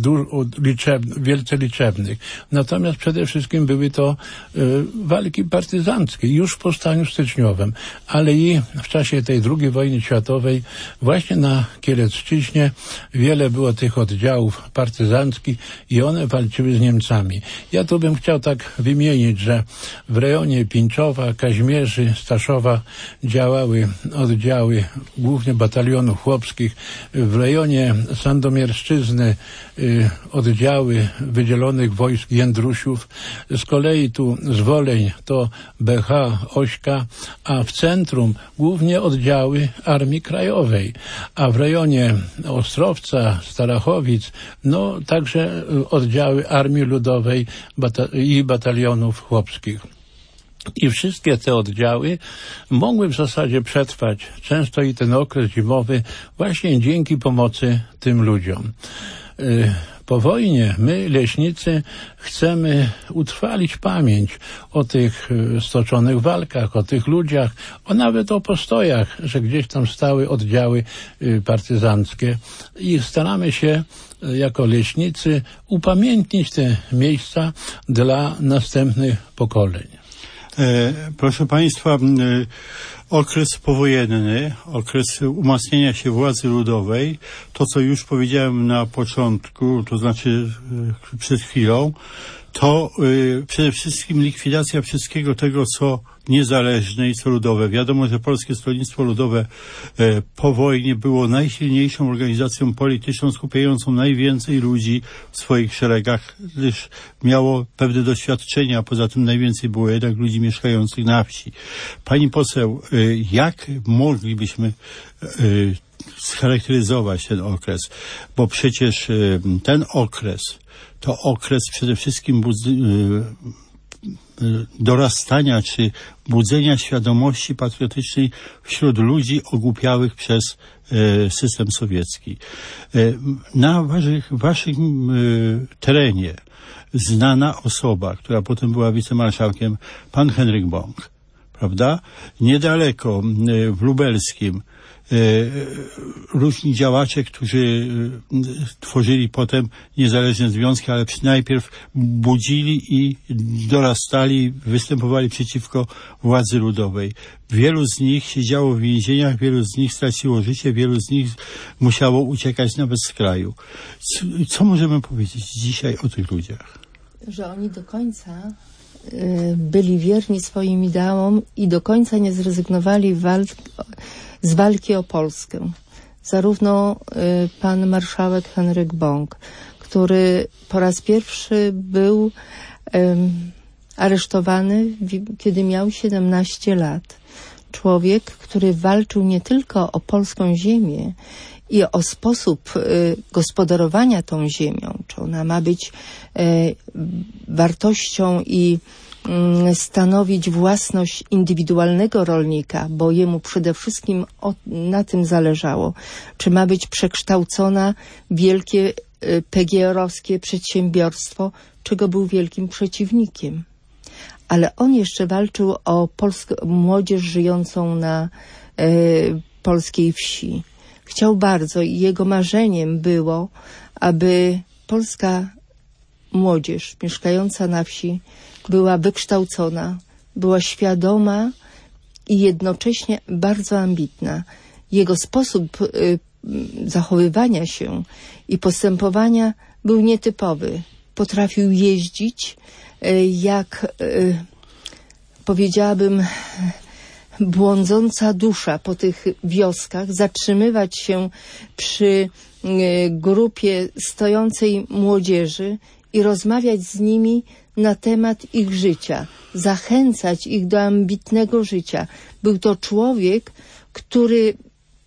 wielce liczebnych. Natomiast przede wszystkim były to walki partyzanckie już w powstaniu styczniowym, ale i w czasie tej II wojny światowej właśnie na Kielecczyźnie wiele było tych oddziałów partyzanckich i one walczyły z Niemcami. Ja tu bym chciał tak wymienić, że w rejonie Pińczowa, Kaźmierzy, Staszowa działały oddziały głównie batalionów chłopskich. W rejonie Sandomierszczyzny oddziały wydzielonych wojsk Jędrusiów. Z kolei tu Zwoleń to BH, Ośka, a w centrum głównie oddziały Armii Krajowej, a w rejonie Ostrowca, Starachowic, także oddziały Armii Ludowej i batalionów chłopskich. I wszystkie te oddziały mogły w zasadzie przetrwać często i ten okres zimowy właśnie dzięki pomocy tym ludziom. Po wojnie my, leśnicy, chcemy utrwalić pamięć o tych stoczonych walkach, o tych ludziach, nawet o postojach, że gdzieś tam stały oddziały partyzanckie i staramy się jako leśnicy upamiętnić te miejsca dla następnych pokoleń. Proszę Państwa, okres powojenny, okres umacniania się władzy ludowej, to co już powiedziałem na początku, to znaczy przed chwilą, to przede wszystkim likwidacja wszystkiego tego, co niezależne i co ludowe. Wiadomo, że Polskie Stronnictwo Ludowe po wojnie było najsilniejszą organizacją polityczną, skupiającą najwięcej ludzi w swoich szeregach, gdyż miało pewne doświadczenia, a poza tym najwięcej było jednak ludzi mieszkających na wsi. Pani poseł, jak moglibyśmy scharakteryzować ten okres? Bo przecież ten okres to okres przede wszystkim dorastania czy budzenia świadomości patriotycznej wśród ludzi ogłupiałych przez system sowiecki. Na waszym terenie znana osoba, która potem była wicemarszałkiem, pan Henryk Bąk, prawda? Niedaleko w Lubelskim różni działacze, którzy tworzyli potem niezależne związki, ale najpierw budzili i dorastali, występowali przeciwko władzy ludowej. Wielu z nich siedziało w więzieniach, wielu z nich straciło życie, wielu z nich musiało uciekać nawet z kraju. Co możemy powiedzieć dzisiaj o tych ludziach? Że oni do końca byli wierni swoim ideałom i do końca nie zrezygnowali z walki o Polskę. Zarówno pan marszałek Henryk Bąk, który po raz pierwszy był aresztowany, kiedy miał 17 lat. Człowiek, który walczył nie tylko o polską ziemię i o sposób gospodarowania tą ziemią, czy ona ma być wartością i stanowić własność indywidualnego rolnika, bo jemu przede wszystkim na tym zależało, czy ma być przekształcona wielkie PGR-owskie przedsiębiorstwo, czego był wielkim przeciwnikiem. Ale on jeszcze walczył o młodzież żyjącą na polskiej wsi. Chciał bardzo i jego marzeniem było, aby polska młodzież mieszkająca na wsi była wykształcona, była świadoma i jednocześnie bardzo ambitna. Jego sposób zachowywania się i postępowania był nietypowy. Potrafił jeździć jak, powiedziałabym, błądząca dusza po tych wioskach, zatrzymywać się przy grupie stojącej młodzieży i rozmawiać z nimi na temat ich życia, zachęcać ich do ambitnego życia. Był to człowiek, który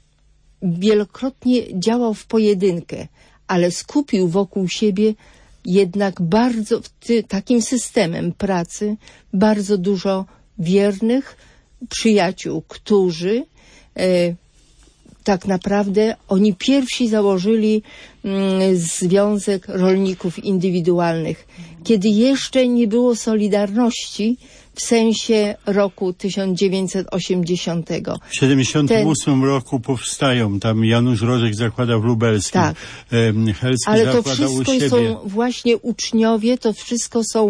wielokrotnie działał w pojedynkę, ale skupił wokół siebie jednak bardzo, takim systemem pracy, bardzo dużo wiernych przyjaciół, którzy tak naprawdę oni pierwsi założyli Związek Rolników Indywidualnych, kiedy jeszcze nie było Solidarności w sensie roku 1980. W 78 roku powstają, tam Janusz Rożek zakłada w Lubelskim, tak. Helski ale to zakłada u siebie. wszystko są właśnie uczniowie, to wszystko są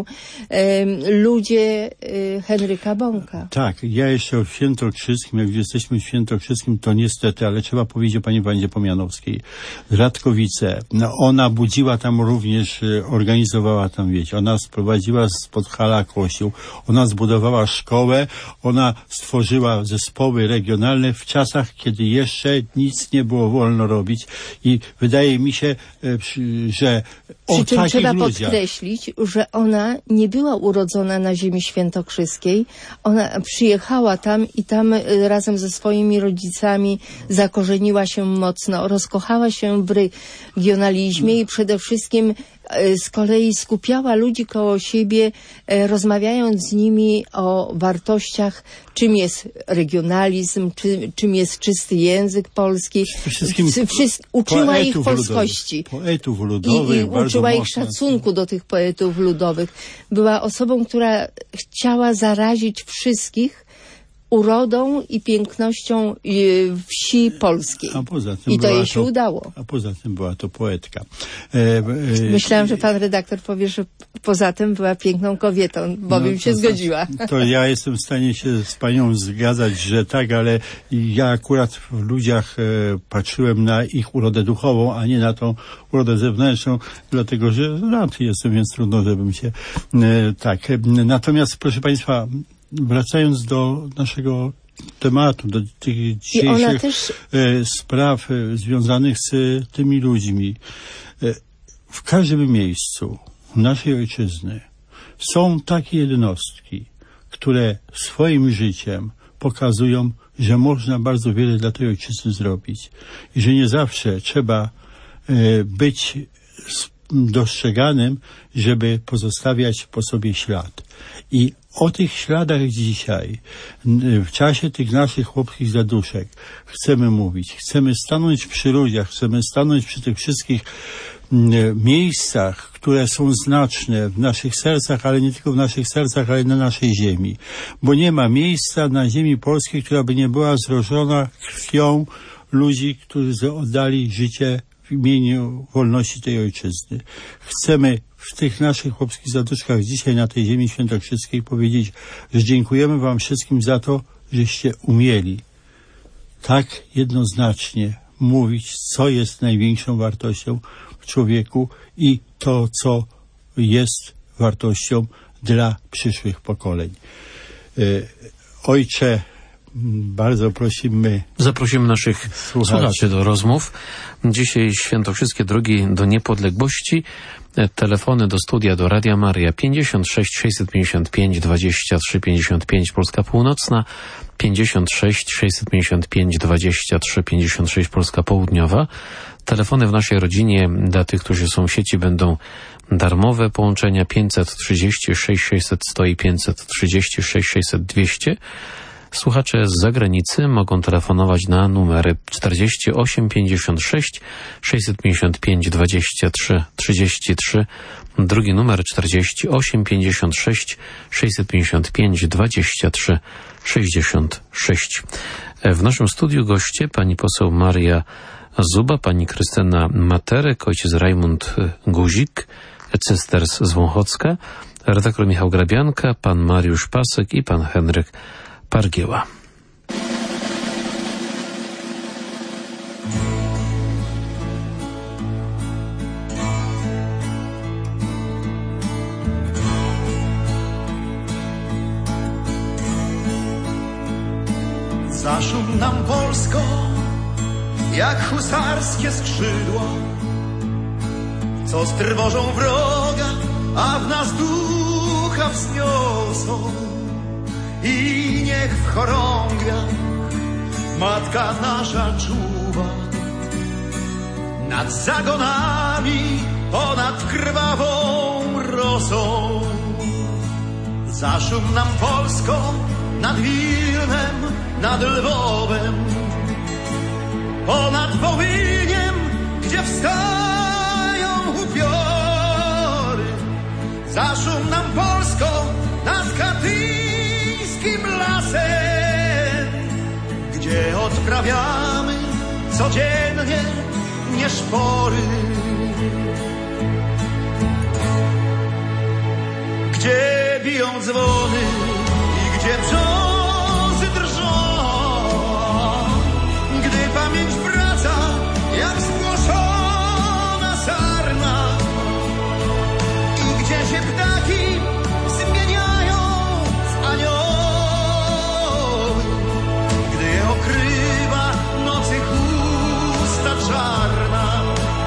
ludzie Henryka Bąka. Tak, ja jeszcze o Świętokrzyskim, jak jesteśmy w Świętokrzyskim, to niestety, ale trzeba powiedzieć o pani Wandzie Pomianowskiej. Radkowice, no ona budziła tam również, organizowała tam, wiecie, ona sprowadziła z Podhala kościół, ona zbudowała szkołę, ona stworzyła zespoły regionalne w czasach, kiedy jeszcze nic nie było wolno robić i wydaje mi się, że Przy czym trzeba ludziach podkreślić, że ona nie była urodzona na ziemi świętokrzyskiej. Ona przyjechała tam i tam razem ze swoimi rodzicami zakorzeniła się mocno, rozkochała się w regionalizmie i przede wszystkim z kolei skupiała ludzi koło siebie, rozmawiając z nimi o wartościach, czym jest regionalizm, czym jest czysty język polski. Uczyła ich polskości. Poetów ludowych. I uczyła ich szacunku do tych poetów ludowych. Była osobą, która chciała zarazić wszystkich urodą i pięknością wsi polskiej. A poza tym I to jej się udało. A poza tym była to poetka. Myślałam, że pan redaktor powie, że poza tym była piękną kobietą, bo bym się zgodziła. To ja jestem w stanie się z panią zgadzać, że tak, ale ja akurat w ludziach patrzyłem na ich urodę duchową, a nie na tą urodę zewnętrzną, dlatego że lat jestem, więc trudno, żebym się tak. Natomiast, proszę państwa, wracając do naszego tematu, do tych dzisiejszych spraw związanych z tymi ludźmi. W każdym miejscu naszej ojczyzny są takie jednostki, które swoim życiem pokazują, że można bardzo wiele dla tej ojczyzny zrobić i że nie zawsze trzeba być dostrzeganym, żeby pozostawiać po sobie ślad. I o tych śladach dzisiaj, w czasie tych naszych chłopskich zaduszek chcemy mówić. Chcemy stanąć przy ludziach, chcemy stanąć przy tych wszystkich miejscach, które są znaczne w naszych sercach, ale nie tylko w naszych sercach, ale na naszej ziemi. Bo nie ma miejsca na ziemi polskiej, która by nie była zrożona krwią ludzi, którzy oddali życie w imieniu wolności tej ojczyzny. Chcemy w tych naszych chłopskich zaduszkach dzisiaj na tej ziemi świętokrzyskiej powiedzieć, że dziękujemy wam wszystkim za to, żeście umieli tak jednoznacznie mówić, co jest największą wartością w człowieku i to, co jest wartością dla przyszłych pokoleń. Ojcze, bardzo prosimy. Zaprosimy naszych słuchaczy do rozmów. Dzisiaj świętokrzyskie drogi do niepodległości. Telefony do studia, do Radia Maryja 56 655 23 55 Polska Północna, 56 655 23 56 Polska Południowa. Telefony w naszej rodzinie dla tych, którzy są w sieci, będą darmowe. Połączenia 536 600 100 i 536 600 200. Słuchacze z zagranicy mogą telefonować na numery 48 56 655 23 33, drugi numer 48 56 655 23 66. W naszym studiu goście pani poseł Maria Zuba, pani Krystyna Materek, ojciec Rajmund Guzik, cysters z Wąchocka, redaktor Michał Grabianka, pan Mariusz Pasek i pan Henryk Pargieła. Zaszum nam Polsko, jak husarskie skrzydła, co strwożą wroga, a w nas ducha wzniosą. I niech w chorągwiach matka nasza czuwa nad zagonami, ponad krwawą rosą. Zaszum nam Polsko nad Wilnem, nad Lwowem, ponad Wołyniem, gdzie wstają upiory. Zaszum nam Polsko nad Katyńskim lasem, gdzie odprawiamy codziennie nieszpory. Gdzie biją dzwony i gdzie brzozy drżą, gdy pamięć wraca jak zgłoszona sarna i gdzie się ptaki zmieniają w anioły, gdy je okrywa nocy chusta czarna.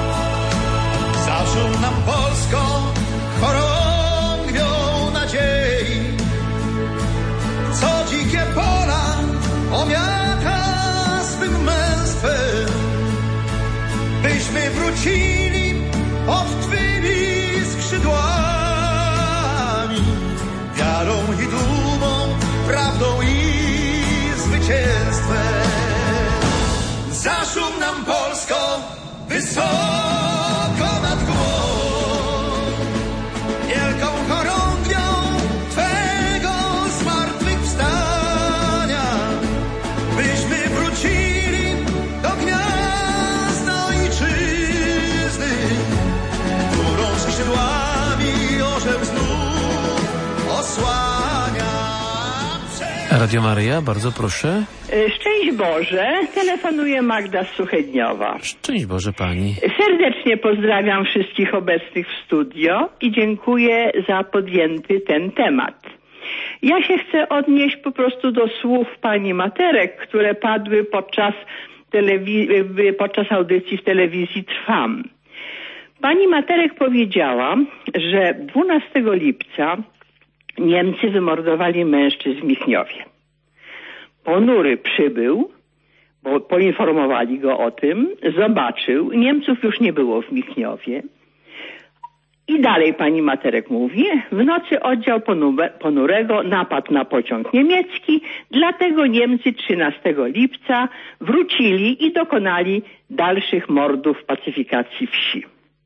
Zaszum nam Polsko chorągwią nadziei, co dzikie pola omiata swym męstwem, byśmy wrócili pod Twymi skrzydłami, wiarą i dumą, prawdą i zwycięstwem. Zaszum nam Polsko wysoko nad głową, wielką chorągwią Twego zmartwychwstania. Radio Maryja, bardzo proszę. Szczęść Boże, telefonuje Magda z Suchedniowa. Szczęść Boże pani. Serdecznie pozdrawiam wszystkich obecnych w studio i dziękuję za podjęty ten temat. Ja się chcę odnieść po prostu do słów pani Materek, które padły podczas audycji w telewizji Trwam. Pani Materek powiedziała, że 12 lipca Niemcy wymordowali mężczyzn w Michniewie. Ponury przybył, bo poinformowali go o tym, zobaczył, Niemców już nie było w Michniewie. I dalej pani Materek mówi, w nocy oddział Ponurego napadł na pociąg niemiecki, dlatego Niemcy 13 lipca wrócili i dokonali dalszych mordów, pacyfikacji wsi.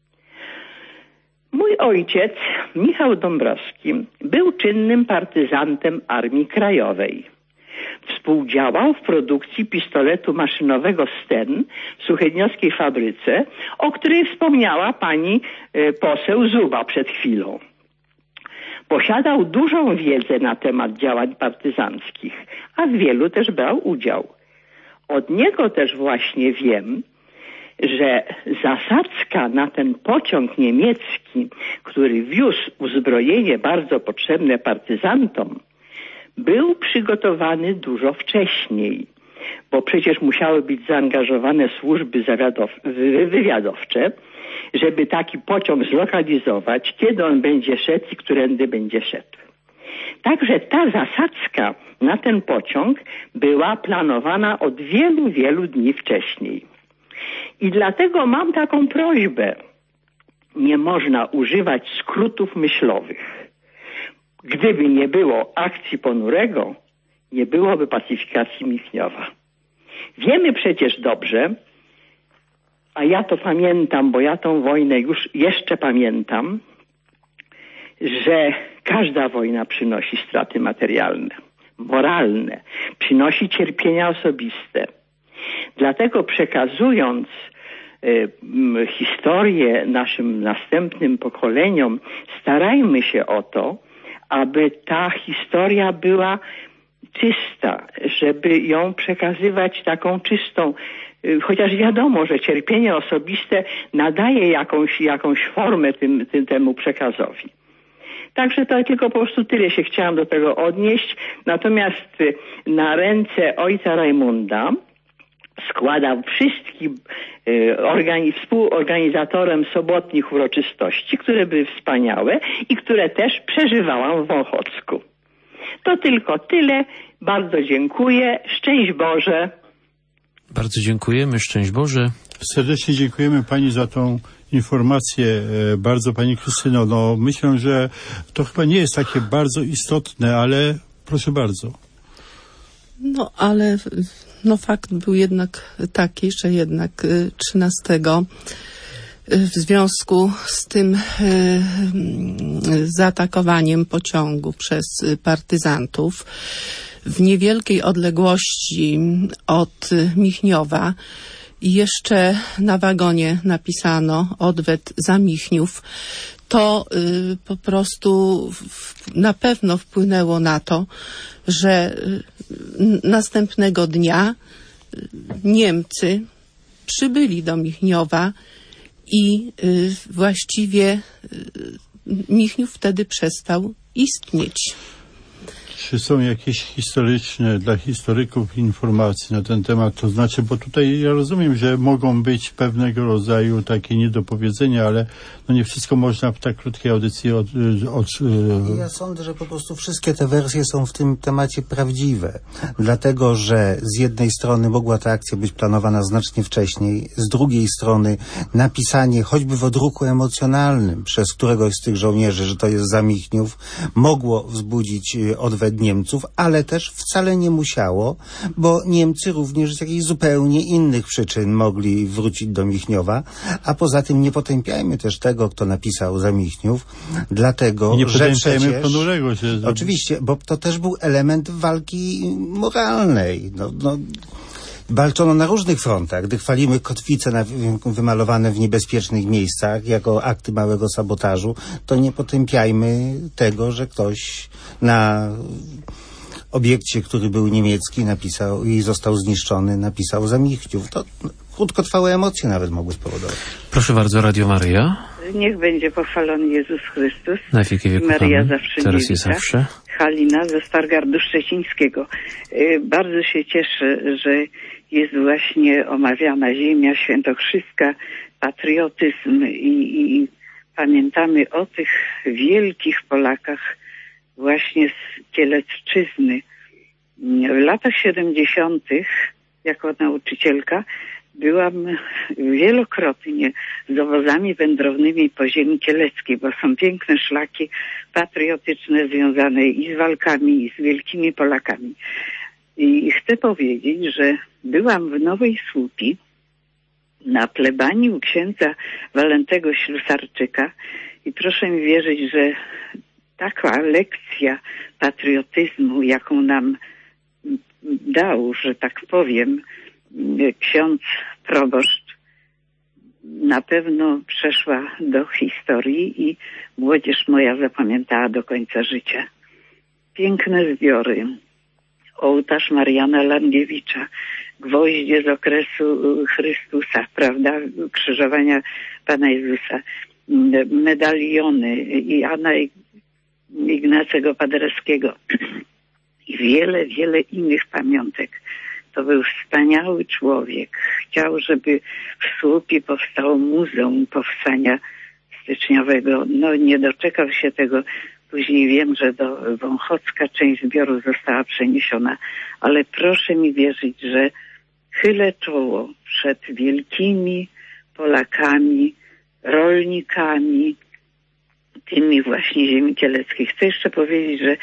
Mój ojciec, Michał Dąbrowski, był czynnym partyzantem Armii Krajowej. Współdziałał w produkcji pistoletu maszynowego Sten w suchedniowskiej fabryce, o której wspomniała pani poseł Zuba przed chwilą. Posiadał dużą wiedzę na temat działań partyzanckich, a w wielu też brał udział. Od niego też właśnie wiem, że zasadzka na ten pociąg niemiecki, który wiózł uzbrojenie bardzo potrzebne partyzantom, był przygotowany dużo wcześniej, bo przecież musiały być zaangażowane służby wywiadowcze, żeby taki pociąg zlokalizować, kiedy on będzie szedł i którędy będzie szedł. Także ta zasadzka na ten pociąg była planowana od wielu, wielu dni wcześniej. I dlatego mam taką prośbę. Nie można używać skrótów myślowych. Gdyby nie było akcji Ponurego, nie byłoby pacyfikacji Michniowa. Wiemy przecież dobrze, a ja to pamiętam, bo ja tą wojnę jeszcze pamiętam, że każda wojna przynosi straty materialne, moralne, przynosi cierpienia osobiste. Dlatego przekazując historię naszym następnym pokoleniom, starajmy się o to, aby ta historia była czysta, żeby ją przekazywać taką czystą, chociaż wiadomo, że cierpienie osobiste nadaje jakąś formę temu przekazowi. Także to tylko po prostu tyle się chciałam do tego odnieść. Natomiast na ręce ojca Rajmunda składam wszystkim współorganizatorem sobotnich uroczystości, które były wspaniałe i które też przeżywałam w Wąchocku. To tylko tyle. Bardzo dziękuję. Szczęść Boże. Bardzo dziękujemy. Szczęść Boże. Serdecznie dziękujemy pani za tą informację. Bardzo pani Krystyno. No, myślę, że to chyba nie jest takie bardzo istotne, ale proszę bardzo. No, ale fakt był jednak taki, że jednak 13 w związku z tym zaatakowaniem pociągu przez partyzantów w niewielkiej odległości od Michniowa jeszcze na wagonie napisano odwet za Michniów. To po prostu na pewno wpłynęło na to, że następnego dnia Niemcy przybyli do Michniowa i właściwie Michniów wtedy przestał istnieć. Czy są jakieś historyczne dla historyków informacje na ten temat? To znaczy, bo tutaj ja rozumiem, że mogą być pewnego rodzaju takie niedopowiedzenia, ale no nie wszystko można w tak krótkiej audycji Ja sądzę, że po prostu wszystkie te wersje są w tym temacie prawdziwe. Dlatego, że z jednej strony mogła ta akcja być planowana znacznie wcześniej, z drugiej strony napisanie choćby w odruchu emocjonalnym przez któregoś z tych żołnierzy, że to jest za Michniów, mogło wzbudzić odwet Niemców, ale też wcale nie musiało, bo Niemcy również z jakichś zupełnie innych przyczyn mogli wrócić do Michniowa, a poza tym nie potępiajmy też tego, kto napisał za Michniów, dlatego, nie że przecież... Ponurego, oczywiście, bo to też był element walki moralnej. Walczono na różnych frontach. Gdy chwalimy kotwice wymalowane w niebezpiecznych miejscach jako akty małego sabotażu, to nie potępiajmy tego, że ktoś na obiekcie, który był niemiecki, napisał i został zniszczony, napisał za Michniów. To krótkotrwałe emocje nawet mogły spowodować. Proszę bardzo, Radio Maryja. Niech będzie pochwalony Jezus Chrystus. Na wieki wieków. Maryja zawsze teraz jest dziewica. zawsze. Halina ze Stargardu Szczecińskiego. Bardzo się cieszę, że jest właśnie omawiana ziemia świętokrzyska, patriotyzm i pamiętamy o tych wielkich Polakach właśnie z Kielecczyzny. W latach 70. jako nauczycielka byłam wielokrotnie z obozami wędrownymi po ziemi kieleckiej, bo są piękne szlaki patriotyczne związane i z walkami, i z wielkimi Polakami. I chcę powiedzieć, że byłam w Nowej Słupii na plebanii u księdza Walentego Ślusarczyka i proszę mi wierzyć, że taka lekcja patriotyzmu, jaką nam dał, że tak powiem, ksiądz proboszcz, na pewno przeszła do historii i młodzież moja zapamiętała do końca życia. Piękne zbiory. Ołtarz Mariana Langiewicza, gwoździe z okresu Chrystusa, prawda, krzyżowania Pana Jezusa, medaliony Jana Ignacego Paderewskiego i wiele, wiele innych pamiątek. To był wspaniały człowiek. Chciał, żeby w Słupie powstało Muzeum Powstania Styczniowego. No nie doczekał się tego. Później wiem, że do Wąchocka część zbioru została przeniesiona. Ale proszę mi wierzyć, że chylę czoło przed wielkimi Polakami, rolnikami, tymi właśnie ziemi kieleckiej. Chcę jeszcze powiedzieć, że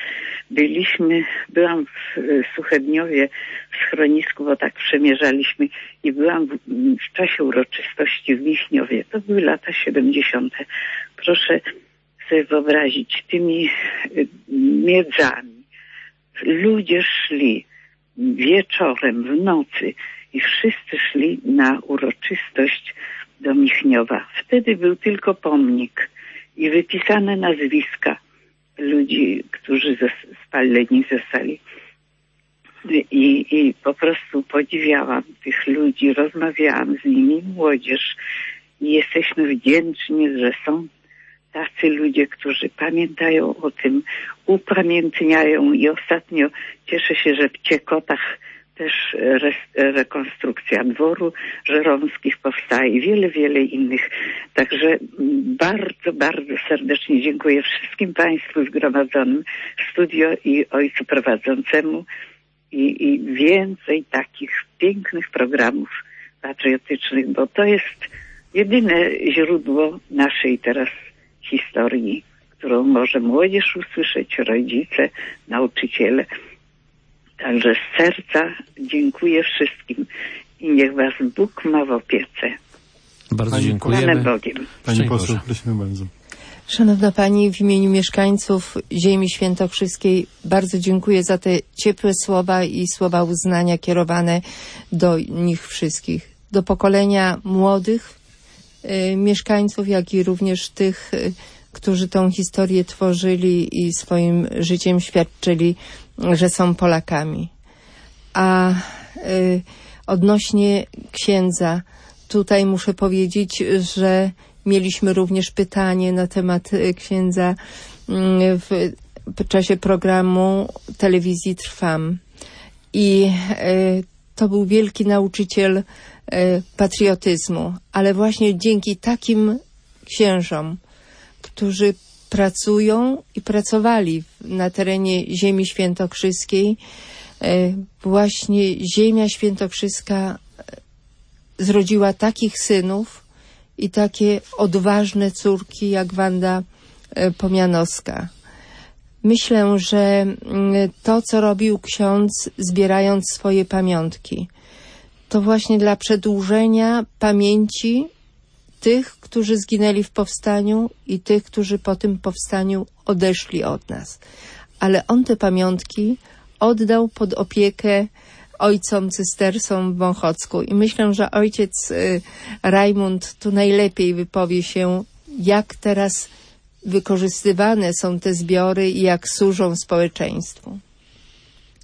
byłam w Suchedniowie w schronisku, bo tak przemierzaliśmy i byłam w czasie uroczystości w Michniowie. To były lata 70. Proszę sobie wyobrazić, tymi miedzami ludzie szli wieczorem, w nocy i wszyscy szli na uroczystość do Michniowa. Wtedy był tylko pomnik i wypisane nazwiska ludzi, którzy spaleni zostali. I po prostu podziwiałam tych ludzi, rozmawiałam z nimi, młodzież, i jesteśmy wdzięczni, że są tacy ludzie, którzy pamiętają o tym, upamiętniają i ostatnio cieszę się, że w Ciekotach też rekonstrukcja dworu Żeromskich powstaje i wiele, wiele innych. Także bardzo, bardzo serdecznie dziękuję wszystkim Państwu zgromadzonym w studio i ojcu prowadzącemu i więcej takich pięknych programów patriotycznych, bo to jest jedyne źródło naszej teraz historii, którą może młodzież usłyszeć, rodzice, nauczyciele. Także z serca dziękuję wszystkim i niech was Bóg ma w opiece. Bardzo dziękujemy. Panem Bogiem. Pani poseł, prosimy bardzo. Szanowna Pani, w imieniu mieszkańców ziemi świętokrzyskiej bardzo dziękuję za te ciepłe słowa i słowa uznania kierowane do nich wszystkich. Do pokolenia młodych mieszkańców, jak i również tych, którzy tą historię tworzyli i swoim życiem świadczyli, że są Polakami. A odnośnie księdza, tutaj muszę powiedzieć, że mieliśmy również pytanie na temat księdza w czasie programu telewizji Trwam. I to był wielki nauczyciel patriotyzmu, ale właśnie dzięki takim księżom, którzy pracują i pracowali na terenie ziemi świętokrzyskiej, właśnie ziemia świętokrzyska zrodziła takich synów i takie odważne córki jak Wanda Pomianowska. Myślę, że to, co robił ksiądz, zbierając swoje pamiątki, to właśnie dla przedłużenia pamięci tych, którzy zginęli w powstaniu i tych, którzy po tym powstaniu odeszli od nas. Ale on te pamiątki oddał pod opiekę ojcom cystersom w Wąchocku. I myślę, że ojciec Rajmund tu najlepiej wypowie się, jak teraz wykorzystywane są te zbiory i jak służą społeczeństwu.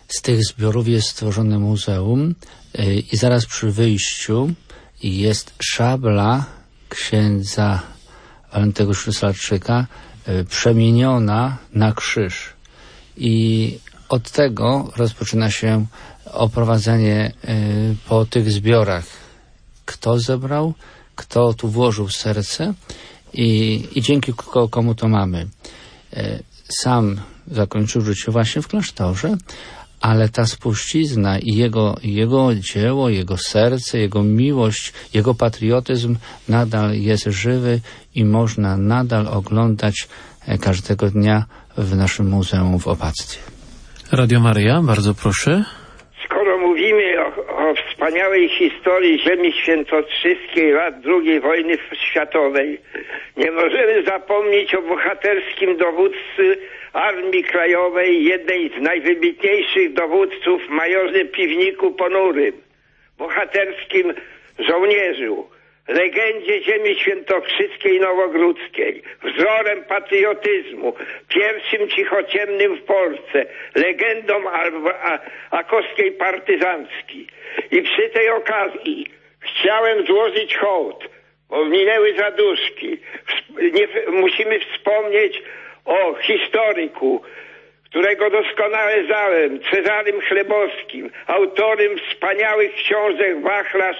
Z tych zbiorów jest stworzone muzeum i zaraz przy wyjściu jest szabla księdza Walentego Ślusarczyka przemieniona na krzyż. I od tego rozpoczyna się oprowadzenie po tych zbiorach. Kto zebrał, kto tu włożył serce i dzięki komu to mamy. Sam zakończył życie właśnie w klasztorze, ale ta spuścizna i jego dzieło, jego serce, jego miłość, jego patriotyzm nadal jest żywy i można nadal oglądać każdego dnia w naszym muzeum w Opactwie. Radio Maryja, bardzo proszę. Skoro mówimy o wspaniałej historii ziemi świętokrzyskiej lat II wojny światowej, nie możemy zapomnieć o bohaterskim dowódcy Armii Krajowej, jednej z najwybitniejszych dowódców, majorze Piwniku Ponurym, bohaterskim żołnierzu, legendzie ziemi świętokrzyskiej nowogródzkiej, wzorem patriotyzmu, pierwszym cichociemnym w Polsce, legendą akowskiej partyzanckiej. I przy tej okazji chciałem złożyć hołd, bo minęły zaduszki. Musimy wspomnieć o historyku, którego doskonale znałem, Cezarym Chlebowskim, autorem wspaniałych książek Wachlarz,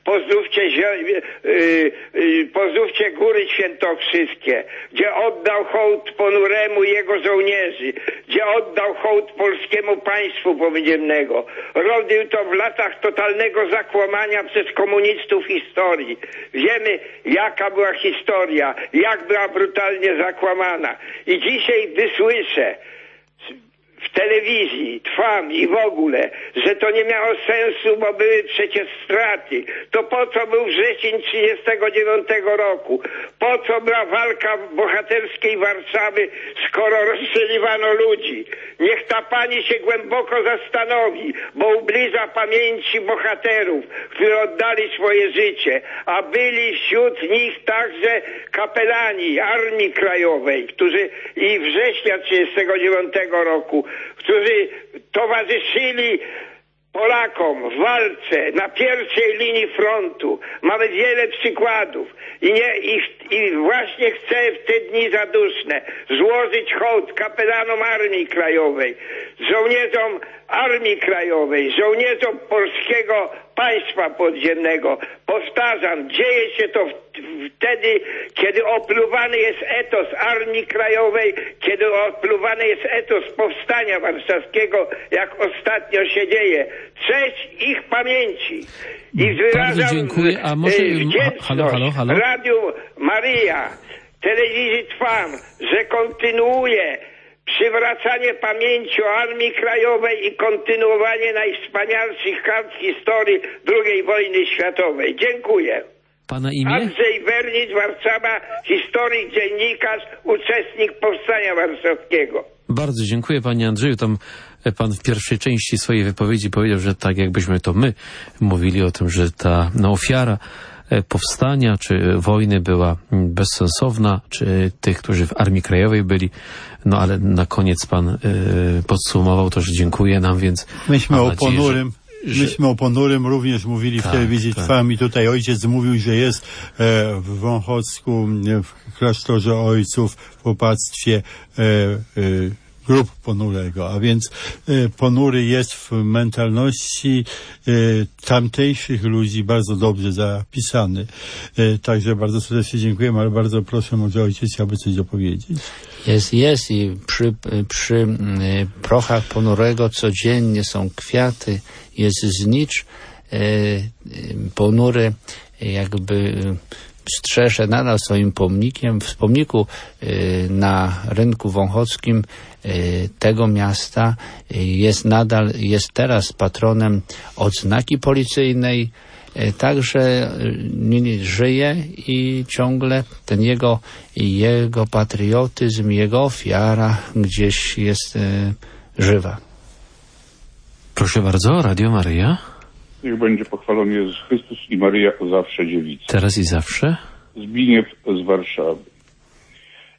Pozdrówcie Góry Świętokrzyskie, gdzie oddał hołd Ponuremu i jego żołnierzy, gdzie oddał hołd polskiemu państwu podziemnego. Robił to w latach totalnego zakłamania przez komunistów historii. Wiemy, jaka była historia, jak była brutalnie zakłamana. I dzisiaj, gdy słyszę w telewizji, Trwam i w ogóle, że to nie miało sensu, bo były przecież straty. To po co był wrzesień 1939 roku? Po co była walka bohaterskiej Warszawy, skoro rozstrzeliwano ludzi? Niech ta pani się głęboko zastanowi, bo ubliża pamięci bohaterów, którzy oddali swoje życie, a byli wśród nich także kapelani Armii Krajowej, którzy i września 1939 roku, którzy towarzyszyli Polakom w walce na pierwszej linii frontu. Mamy wiele przykładów i właśnie chcę w te dni zaduszne złożyć hołd kapelanom Armii Krajowej, żołnierzom Armii Krajowej, żołnierzom polskiego państwa podziemnego. Powtarzam, dzieje się to wtedy, kiedy opluwany jest etos Armii Krajowej, kiedy opluwany jest etos Powstania Warszawskiego, jak ostatnio się dzieje. Cześć ich pamięci. I wyrażam bardzo dziękuję. A może wdzięczność Radiu Maryja, telewizji Trwam, że kontynuuje przywracanie pamięci o Armii Krajowej i kontynuowanie najwspanialszych kart historii II wojny światowej. Dziękuję. Pana imię? Andrzej Wernicz, Warszawa, historyk, dziennikarz, uczestnik Powstania Warszawskiego. Bardzo dziękuję, panie Andrzeju. Tam pan w pierwszej części swojej wypowiedzi powiedział, że tak jakbyśmy to my mówili o tym, że ta ofiara powstania czy wojny była bezsensowna, czy tych, którzy w Armii Krajowej byli, no ale na koniec pan podsumował to, że dziękuję nam, więc myśmy o Ponurym również mówili w telewizji Trwam i tutaj ojciec mówił, że jest w Wąchocku, w klasztorze ojców, w opactwie grób Ponurego, a więc Ponury jest w mentalności tamtejszych ludzi bardzo dobrze zapisany. Także bardzo serdecznie dziękujemy, ale bardzo proszę, może ojciec chciałby coś dopowiedzieć. Jest i przy prochach Ponurego codziennie są kwiaty, jest znicz. Ponury jakby strzeże nadal swoim pomnikiem. W pomniku na rynku wąchockim tego miasta jest teraz patronem odznaki policyjnej. Także żyje i ciągle ten jego patriotyzm, jego ofiara gdzieś jest żywa. Proszę bardzo, Radio Maryja. Niech będzie pochwalony Jezus Chrystus i Maryja zawsze dziewica. Teraz i zawsze. Zbigniew z Warszawy.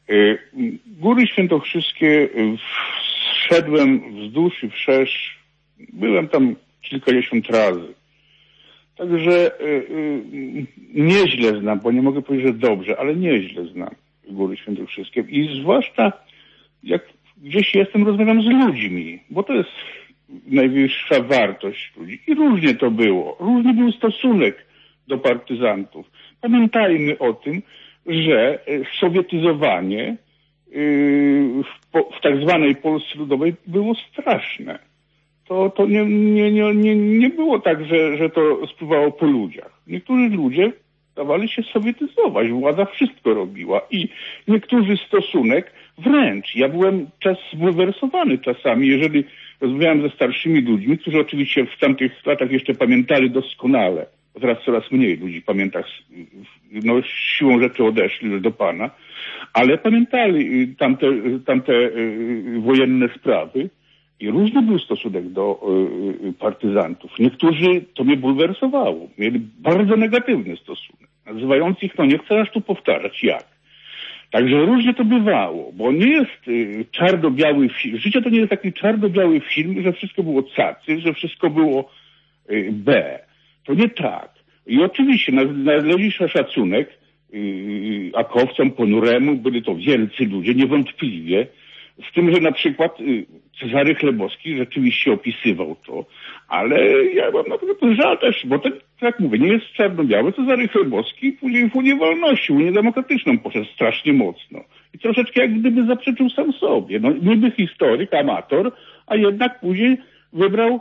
Góry Świętokrzyskie szedłem wzdłuż i wszerz Byłem tam kilkadziesiąt razy. Także nieźle znam, bo nie mogę powiedzieć, że dobrze, ale nieźle znam Góry Świętokrzyskie. I zwłaszcza jak gdzieś jestem, rozmawiam z ludźmi, bo to jest najwyższa wartość ludzi. I różnie to było. Różny był stosunek do partyzantów. Pamiętajmy o tym, że sowietyzowanie w tak zwanej Polsce Ludowej było straszne. To nie było tak, że to spływało po ludziach. Niektórzy ludzie dawali się sowietyzować. Władza wszystko robiła. I niektórzy stosunek wręcz. Ja byłem zbulwersowany czasami, jeżeli rozmawiałem ze starszymi ludźmi, którzy oczywiście w tamtych latach jeszcze pamiętali doskonale. Teraz coraz mniej ludzi pamięta, no siłą rzeczy odeszli już do Pana, ale pamiętali tamte wojenne sprawy i różny był stosunek do partyzantów. Niektórzy to mnie bulwersowało, mieli bardzo negatywny stosunek, nazywając ich, no nie chcę aż tu powtarzać, jak. Także różnie to bywało, bo nie jest czarno-biały film. Życie to nie jest taki czarno-biały film, że wszystko było cacy, że wszystko było B. To nie tak. I oczywiście należy szacunek akowcom, Ponuremu, byli to wielcy ludzie, niewątpliwie. Z tym, że na przykład Cezary Chlebowski rzeczywiście opisywał to, ale ja mam na przykład żal też, bo to, jak mówię, nie jest czarno-biały. Cezary Chlebowski później w Unię Wolności, Unię Demokratyczną poszedł strasznie mocno. I troszeczkę jak gdyby zaprzeczył sam sobie. No niby historyk, amator, a jednak później wybrał,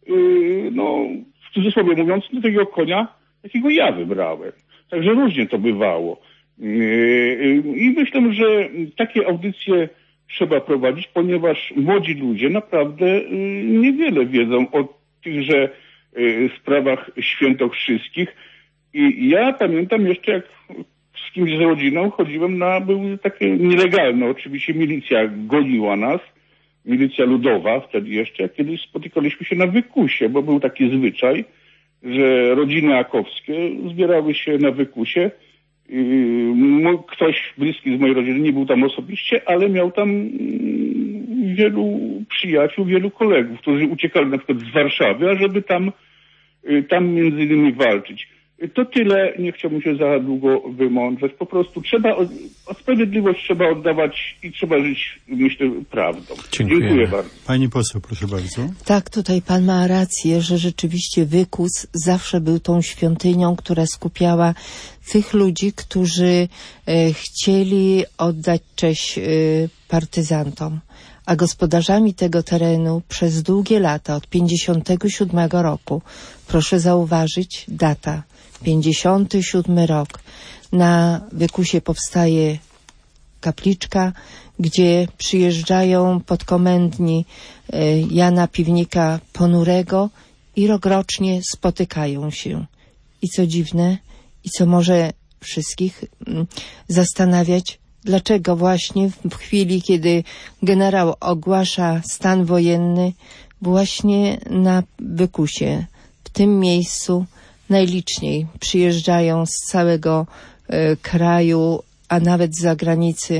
w cudzysłowie mówiąc, takiego konia, jakiego ja wybrałem. Także różnie to bywało. I myślę, że takie audycje trzeba prowadzić, ponieważ młodzi ludzie naprawdę niewiele wiedzą o tychże sprawach świętokrzyskich. I ja pamiętam jeszcze, jak z kimś z rodziną chodziłem były takie nielegalne, oczywiście milicja goniła nas, milicja ludowa wtedy jeszcze, kiedyś spotykaliśmy się na Wykusie, bo był taki zwyczaj, że rodziny akowskie zbierały się na Wykusie. Ktoś bliski z mojej rodziny nie był tam osobiście, ale miał tam wielu przyjaciół, wielu kolegów, którzy uciekali na przykład z Warszawy, ażeby tam między innymi walczyć. To tyle, nie chciałbym się za długo wymądrzać. Po prostu sprawiedliwość trzeba oddawać i trzeba żyć, myślę, prawdą. Dziękuję bardzo. Pani poseł, proszę bardzo. Tak, tutaj pan ma rację, że rzeczywiście Wykus zawsze był tą świątynią, która skupiała tych ludzi, którzy chcieli oddać cześć partyzantom. A gospodarzami tego terenu przez długie lata, od 57 roku, proszę zauważyć, data, 57 rok, na Wykusie powstaje kapliczka, gdzie przyjeżdżają podkomendni Jana Piwnika Ponurego i rokrocznie spotykają się. I co dziwne, i co może wszystkich zastanawiać, dlaczego właśnie w chwili, kiedy generał ogłasza stan wojenny, właśnie na Wykusie, w tym miejscu najliczniej przyjeżdżają z całego kraju, a nawet z zagranicy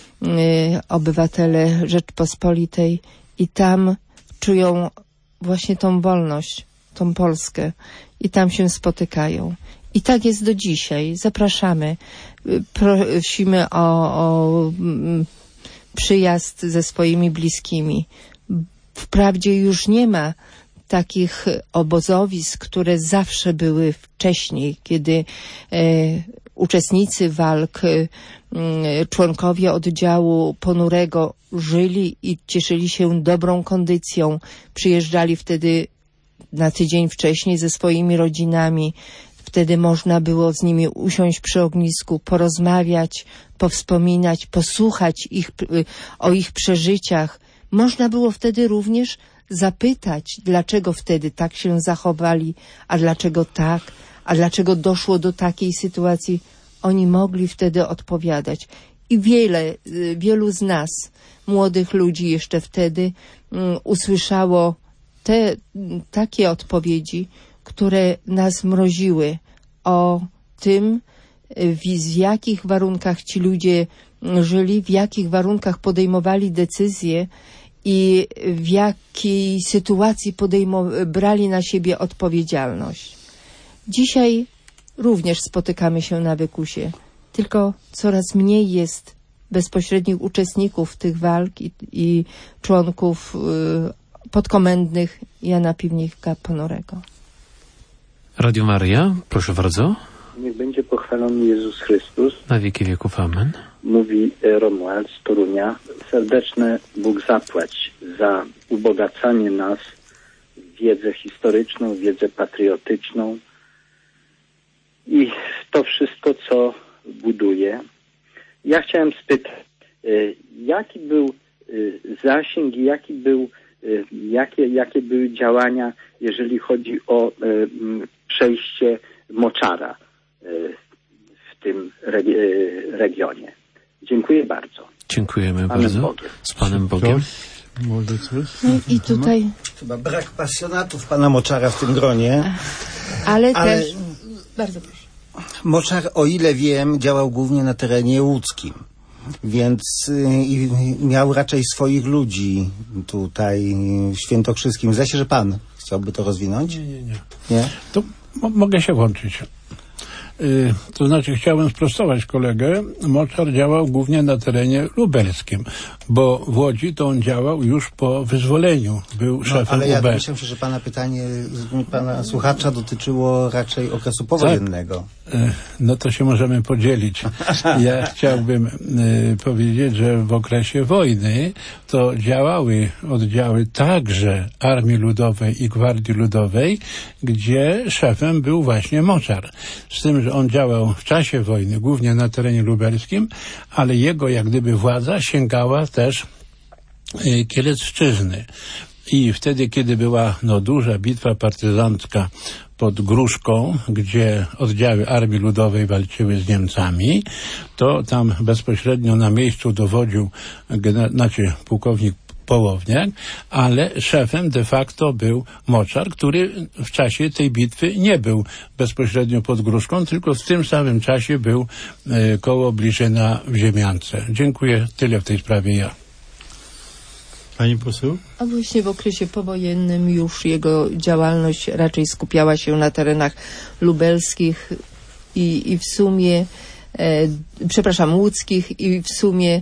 obywatele Rzeczpospolitej i tam czują właśnie tą wolność, tą Polskę i tam się spotykają. I tak jest do dzisiaj. Zapraszamy. Prosimy o przyjazd ze swoimi bliskimi. Wprawdzie już nie ma takich obozowisk, które zawsze były wcześniej, kiedy uczestnicy walk, członkowie oddziału Ponurego żyli i cieszyli się dobrą kondycją. Przyjeżdżali wtedy na tydzień wcześniej ze swoimi rodzinami. Wtedy można było z nimi usiąść przy ognisku, porozmawiać, powspominać, posłuchać o ich przeżyciach. Można było wtedy również zapytać, dlaczego wtedy tak się zachowali, a dlaczego tak, a dlaczego doszło do takiej sytuacji. Oni mogli wtedy odpowiadać. I wielu z nas, młodych ludzi jeszcze wtedy, usłyszało takie odpowiedzi, które nas mroziły o tym, w jakich warunkach ci ludzie żyli, w jakich warunkach podejmowali decyzje i w jakiej sytuacji brali na siebie odpowiedzialność. Dzisiaj również spotykamy się na wykusie, tylko coraz mniej jest bezpośrednich uczestników tych walk i członków podkomendnych Jana Piwnika Ponorego. Radio Maria, proszę bardzo. Niech będzie pochwalony Jezus Chrystus. Na wieki wieków, amen. Mówi Romuald z Torunia. Serdeczne Bóg zapłać za ubogacanie nas w wiedzę historyczną, wiedzę patriotyczną i to wszystko, co buduje. Ja chciałem spytać, jaki był zasięg i jakie były działania, jeżeli chodzi o przejście Moczara w tym regionie. Dziękuję bardzo. Dziękujemy bardzo. Bogiem. Z Panem Bogiem. Może coś? No i tutaj... Chyba brak pasjonatów pana Moczara w tym gronie. Ale też... Bardzo proszę. Moczar, o ile wiem, działał głównie na terenie łódzkim. Więc miał raczej swoich ludzi tutaj w Świętokrzyskim. Zdaje się, że pan chciałby to rozwinąć? Nie? To mogę się włączyć. To znaczy chciałem sprostować kolegę. Moczar działał głównie na terenie lubelskim, bo w Łodzi to on działał już po wyzwoleniu. Był szefem ale ja UB. myślałem, że pana pytanie pana słuchacza dotyczyło raczej okresu powojennego. Tak. No to się możemy podzielić. Ja chciałbym powiedzieć, że w okresie wojny to działały oddziały także Armii Ludowej i Gwardii Ludowej, gdzie szefem był właśnie Moczar. Z tym, że on działał w czasie wojny, głównie na terenie lubelskim, ale jego jak gdyby władza sięgała też Kielecczyzny. I wtedy, kiedy była duża bitwa partyzancka pod Gruszką, gdzie oddziały Armii Ludowej walczyły z Niemcami, to tam bezpośrednio na miejscu dowodził pułkownik Połowniak, ale szefem de facto był Moczar, który w czasie tej bitwy nie był bezpośrednio pod Gruszką, tylko w tym samym czasie był koło Bliżyna w Ziemiance. Dziękuję, tyle w tej sprawie ja. Pani poseł? A właśnie w okresie powojennym już jego działalność raczej skupiała się na terenach lubelskich i w sumie, łódzkich i w sumie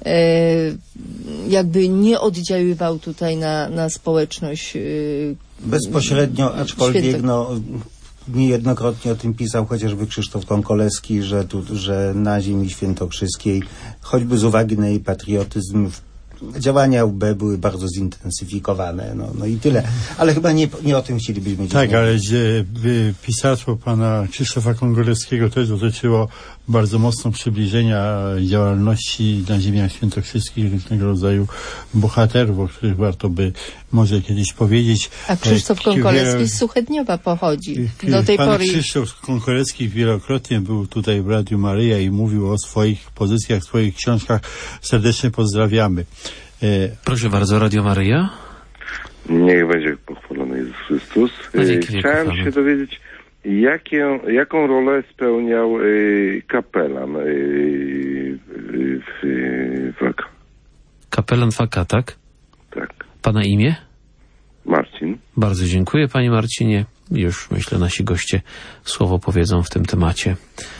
jakby nie oddziaływał tutaj na społeczność bezpośrednio, aczkolwiek niejednokrotnie o tym pisał chociażby Krzysztof Konkolewski, że na ziemi świętokrzyskiej, choćby z uwagi na jej patriotyzm, działania UB były bardzo zintensyfikowane. No i tyle. Ale chyba nie o tym chcielibyśmy dziś mówić. Ale pisarstwo pana Krzysztofa Konkolewskiego też dotyczyło bardzo mocno przybliżenia działalności na ziemiach świętokrzyskich, różnego rodzaju bohaterów, o których warto by może kiedyś powiedzieć. A Krzysztof Konkolewski z Suchedniowa pochodzi. Do tej Pan pory... Krzysztof Konkolewski wielokrotnie był tutaj w Radiu Maryja i mówił o swoich pozycjach, swoich książkach. Serdecznie pozdrawiamy. Proszę bardzo, Radio Maryja. Niech będzie pochwalony Jezus Chrystus. Chciałem się dowiedzieć, jaką rolę spełniał kapelan w Waka. Kapelan Waka, tak? Tak. Pana imię? Marcin. Bardzo dziękuję, panie Marcinie. Już, myślę, nasi goście słowo powiedzą w tym temacie.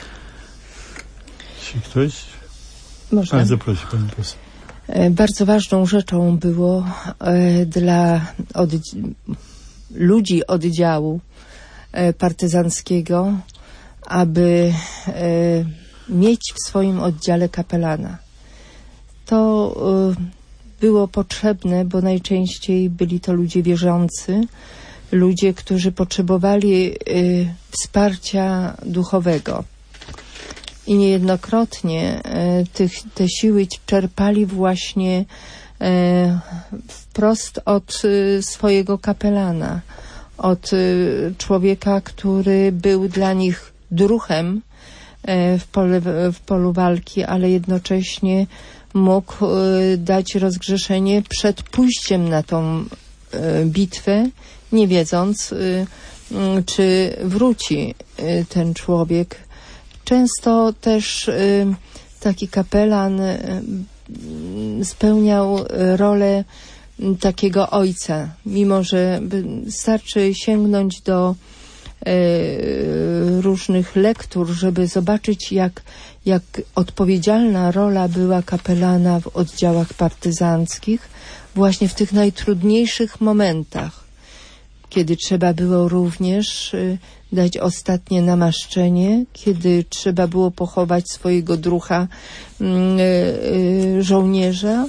Czy ktoś? Można. Bardzo proszę, pani poseł. Bardzo ważną rzeczą było dla ludzi oddziału partyzanckiego, aby mieć w swoim oddziale kapelana. To było potrzebne, bo najczęściej byli to ludzie wierzący, ludzie, którzy potrzebowali wsparcia duchowego. I niejednokrotnie te siły czerpali właśnie wprost od swojego kapelana, od człowieka, który był dla nich druhem w polu walki, ale jednocześnie mógł dać rozgrzeszenie przed pójściem na tą bitwę, nie wiedząc, czy wróci ten człowiek. Często też taki kapelan spełniał rolę takiego ojca, mimo że starczy sięgnąć do różnych lektur, żeby zobaczyć, jak odpowiedzialna rola była kapelana w oddziałach partyzanckich właśnie w tych najtrudniejszych momentach, kiedy trzeba było również dać ostatnie namaszczenie, kiedy trzeba było pochować swojego druha żołnierza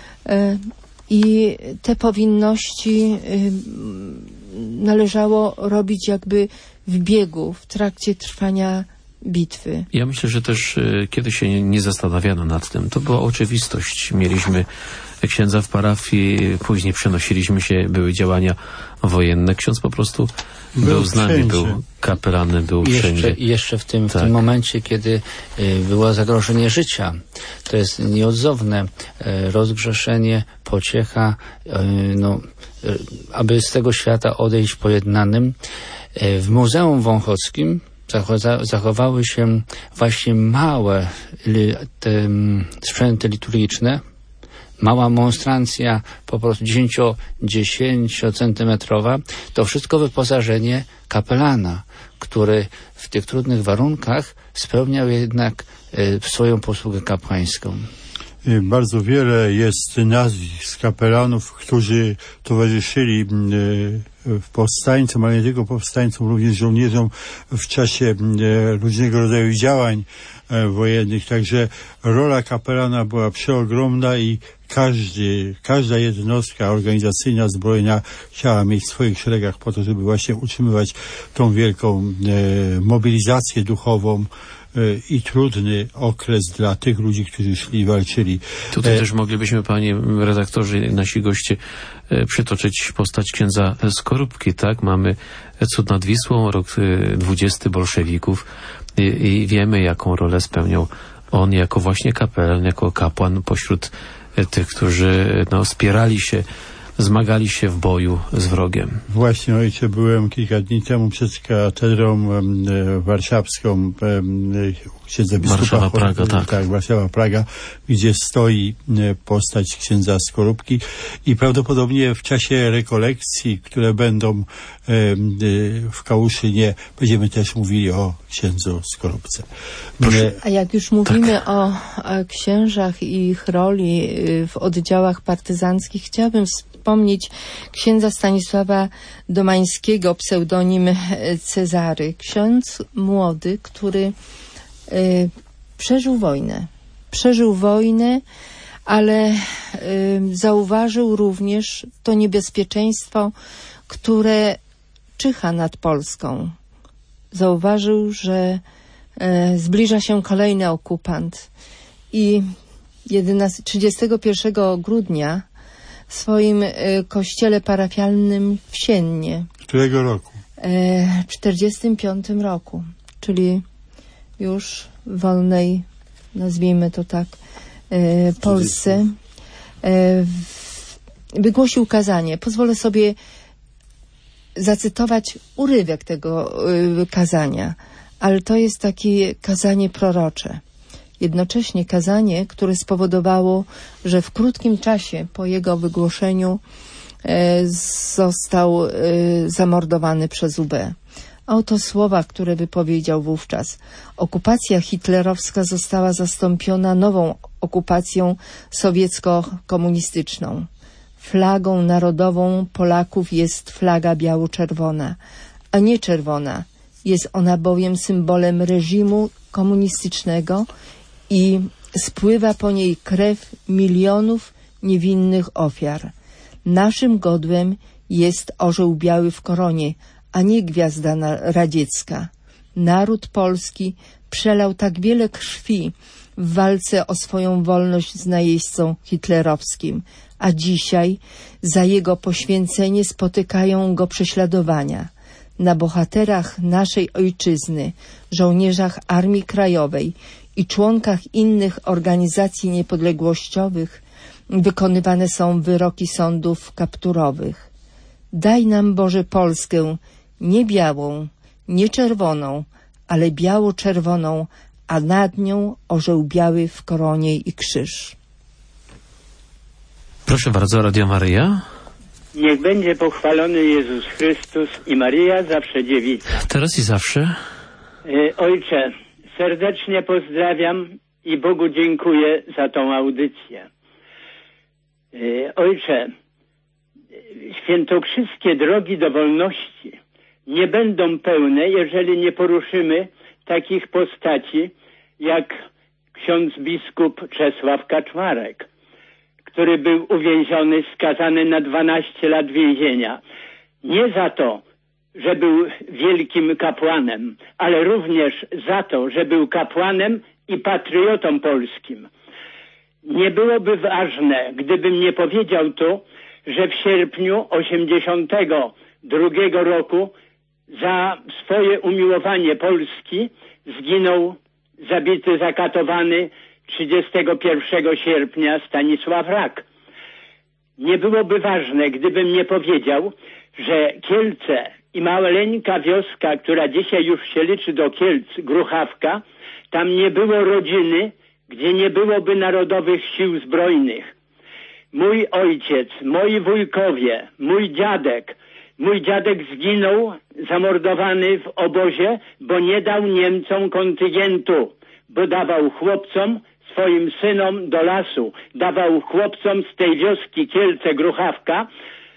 i te powinności należało robić jakby w biegu, w trakcie trwania bitwy. Ja myślę, że też kiedy się nie zastanawiano nad tym, to była oczywistość. Mieliśmy księdza w parafii, później przenosiliśmy się, były działania wojenne. Ksiądz po prostu był z nami, był kapelanem, był wszędzie. Jeszcze w tym momencie, kiedy było zagrożenie życia. To jest nieodzowne rozgrzeszenie, pociecha, aby z tego świata odejść pojednanym. W Muzeum Wąchockim zachowały się właśnie małe te sprzęty liturgiczne, mała monstrancja, po prostu 10-centymetrowa, to wszystko wyposażenie kapelana, który w tych trudnych warunkach spełniał jednak swoją posługę kapłańską. Bardzo wiele jest nazwisk kapelanów, którzy towarzyszyli powstańcom, ale nie tylko powstańcom, również żołnierzom w czasie różnego rodzaju działań wojennych. Także rola kapelana była przeogromna i każda jednostka organizacyjna zbrojna chciała mieć w swoich szeregach po to, żeby właśnie utrzymywać tą wielką mobilizację duchową i trudny okres dla tych ludzi, którzy szli i walczyli. Tutaj też moglibyśmy, panie redaktorze, nasi goście, przytoczyć postać księdza Skorupki, tak? Mamy Cud nad Wisłą, rok 20 bolszewików i wiemy, jaką rolę spełniał on jako właśnie kapelan, jako kapłan pośród tych, którzy spierali się, zmagali się w boju z wrogiem. Właśnie, ojcze, byłem kilka dni temu przed katedrą warszawską księdza biskupa Warszawa-Praga, tak. Warszawa-Praga, gdzie stoi postać księdza Skorupki i prawdopodobnie w czasie rekolekcji, które będą w Kałuszynie, będziemy też mówili o księdzu Skorupce. A jak już mówimy o księżach i ich roli w oddziałach partyzanckich, chciałabym wspomnieć księdza Stanisława Domańskiego, pseudonim Cezary. Ksiądz młody, który przeżył wojnę, ale zauważył również to niebezpieczeństwo, które czyha nad Polską. Zauważył, że zbliża się kolejny okupant i 31 grudnia w swoim kościele parafialnym w Siennie. Którego roku? W 45 roku, czyli już w wolnej, nazwijmy to tak, Polsce, wygłosił kazanie. Pozwolę sobie zacytować urywek tego kazania, ale to jest takie kazanie prorocze. Jednocześnie kazanie, które spowodowało, że w krótkim czasie po jego wygłoszeniu został zamordowany przez UB. A oto słowa, które wypowiedział wówczas. Okupacja hitlerowska została zastąpiona nową okupacją sowiecko-komunistyczną. Flagą narodową Polaków jest flaga biało-czerwona, a nie czerwona. Jest ona bowiem symbolem reżimu komunistycznego i spływa po niej krew milionów niewinnych ofiar. Naszym godłem jest orzeł biały w koronie, a nie gwiazda radziecka. Naród polski przelał tak wiele krwi w walce o swoją wolność z najeźdźcą hitlerowskim, a dzisiaj za jego poświęcenie spotykają go prześladowania. Na bohaterach naszej ojczyzny, żołnierzach Armii Krajowej i członkach innych organizacji niepodległościowych wykonywane są wyroki sądów kapturowych. Daj nam, Boże, Polskę nie białą, nie czerwoną, ale biało-czerwoną, a nad nią orzeł biały w koronie i krzyż. Proszę bardzo, Radio Maryja. Niech będzie pochwalony Jezus Chrystus i Maryja zawsze dziewica. Teraz i zawsze. Ojcze, serdecznie pozdrawiam i Bogu dziękuję za tą audycję. Ojcze, świętokrzyskie drogi do wolności nie będą pełne, jeżeli nie poruszymy takich postaci jak ksiądz biskup Czesław Kaczmarek, który był uwięziony, skazany na 12 lat więzienia. Nie za to, że był wielkim kapłanem, ale również za to, że był kapłanem i patriotą polskim. Nie byłoby ważne, gdybym nie powiedział tu, że w sierpniu 1982 roku za swoje umiłowanie Polski zginął, zabity, zakatowany 31 sierpnia Stanisław Rak. Nie byłoby ważne, gdybym nie powiedział, że Kielce i maleńka wioska, która dzisiaj już się liczy do Kielc, Gruchawka, tam nie było rodziny, gdzie nie byłoby Narodowych Sił Zbrojnych. Mój ojciec, moi wujkowie, mój dziadek zginął, zamordowany w obozie, bo nie dał Niemcom kontyngentu, bo dawał chłopcom, swoim synom do lasu, dawał chłopcom z tej wioski Kielce Gruchawka.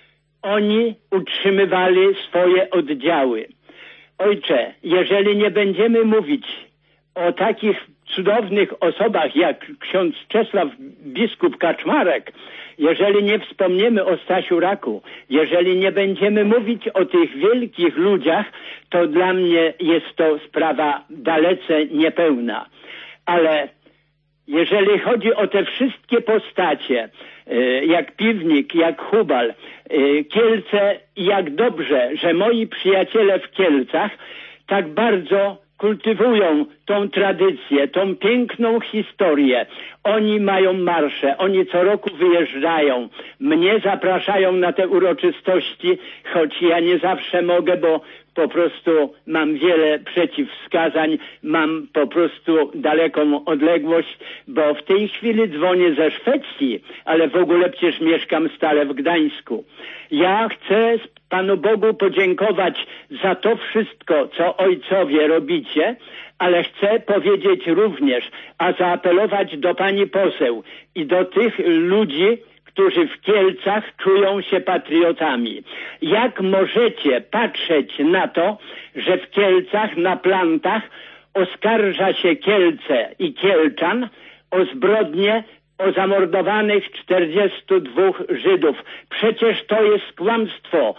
Oni utrzymywali swoje oddziały. Ojcze, jeżeli nie będziemy mówić o takich cudownych osobach jak ksiądz Czesław biskup Kaczmarek, jeżeli nie wspomniemy o Stasiu Raku, jeżeli nie będziemy mówić o tych wielkich ludziach, to dla mnie jest to sprawa dalece niepełna. Ale jeżeli chodzi o te wszystkie postacie, jak Piwnik, jak Hubal, Kielce, jak dobrze, że moi przyjaciele w Kielcach tak bardzo kultywują tą tradycję, tą piękną historię. Oni mają marsze, oni co roku wyjeżdżają. Mnie zapraszają na te uroczystości, choć ja nie zawsze mogę, bo po prostu mam wiele przeciwwskazań, mam po prostu daleką odległość, bo w tej chwili dzwonię ze Szwecji, ale w ogóle przecież mieszkam stale w Gdańsku. Ja chcę Panu Bogu podziękować za to wszystko, co ojcowie robicie, ale chcę powiedzieć również, a zaapelować do pani poseł i do tych ludzi, którzy w Kielcach czują się patriotami. Jak możecie patrzeć na to, że w Kielcach na plantach oskarża się Kielce i Kielczan o zbrodnie, o zamordowanych 42 Żydów? Przecież to jest kłamstwo.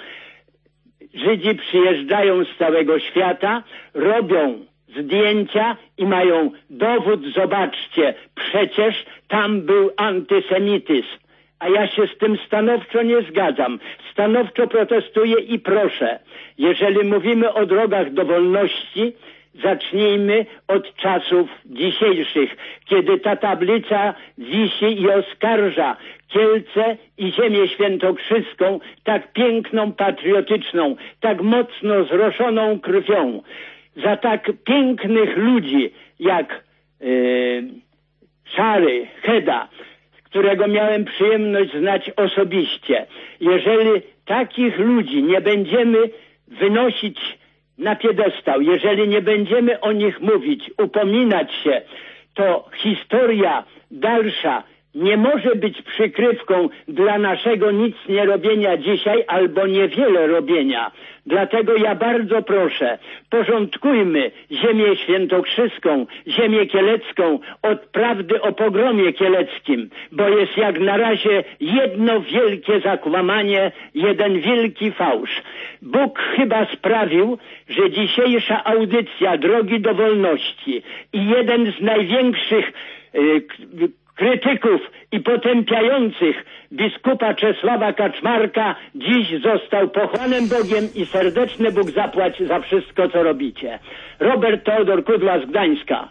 Żydzi przyjeżdżają z całego świata, robią zdjęcia i mają dowód, zobaczcie, przecież tam był antysemityzm. A ja się z tym stanowczo nie zgadzam. Stanowczo protestuję i proszę, jeżeli mówimy o drogach do wolności, zacznijmy od czasów dzisiejszych, kiedy ta tablica wisi i oskarża Kielce i ziemię świętokrzyską, tak piękną, patriotyczną, tak mocno zroszoną krwią, za tak pięknych ludzi jak Szary, Heda, którego miałem przyjemność znać osobiście. Jeżeli takich ludzi nie będziemy wynosić na piedestał, jeżeli nie będziemy o nich mówić, upominać się, to historia dalsza nie może być przykrywką dla naszego nic nie robienia dzisiaj albo niewiele robienia. Dlatego ja bardzo proszę, porządkujmy ziemię świętokrzyską, ziemię kielecką od prawdy o pogromie kieleckim, bo jest jak na razie jedno wielkie zakłamanie, jeden wielki fałsz. Bóg chyba sprawił, że dzisiejsza audycja Drogi do Wolności i jeden z największych krytyków i potępiających biskupa Czesława Kaczmarka dziś został pochwanym Bogiem i serdeczny Bóg zapłać za wszystko, co robicie. Robert Teodor Kudła z Gdańska.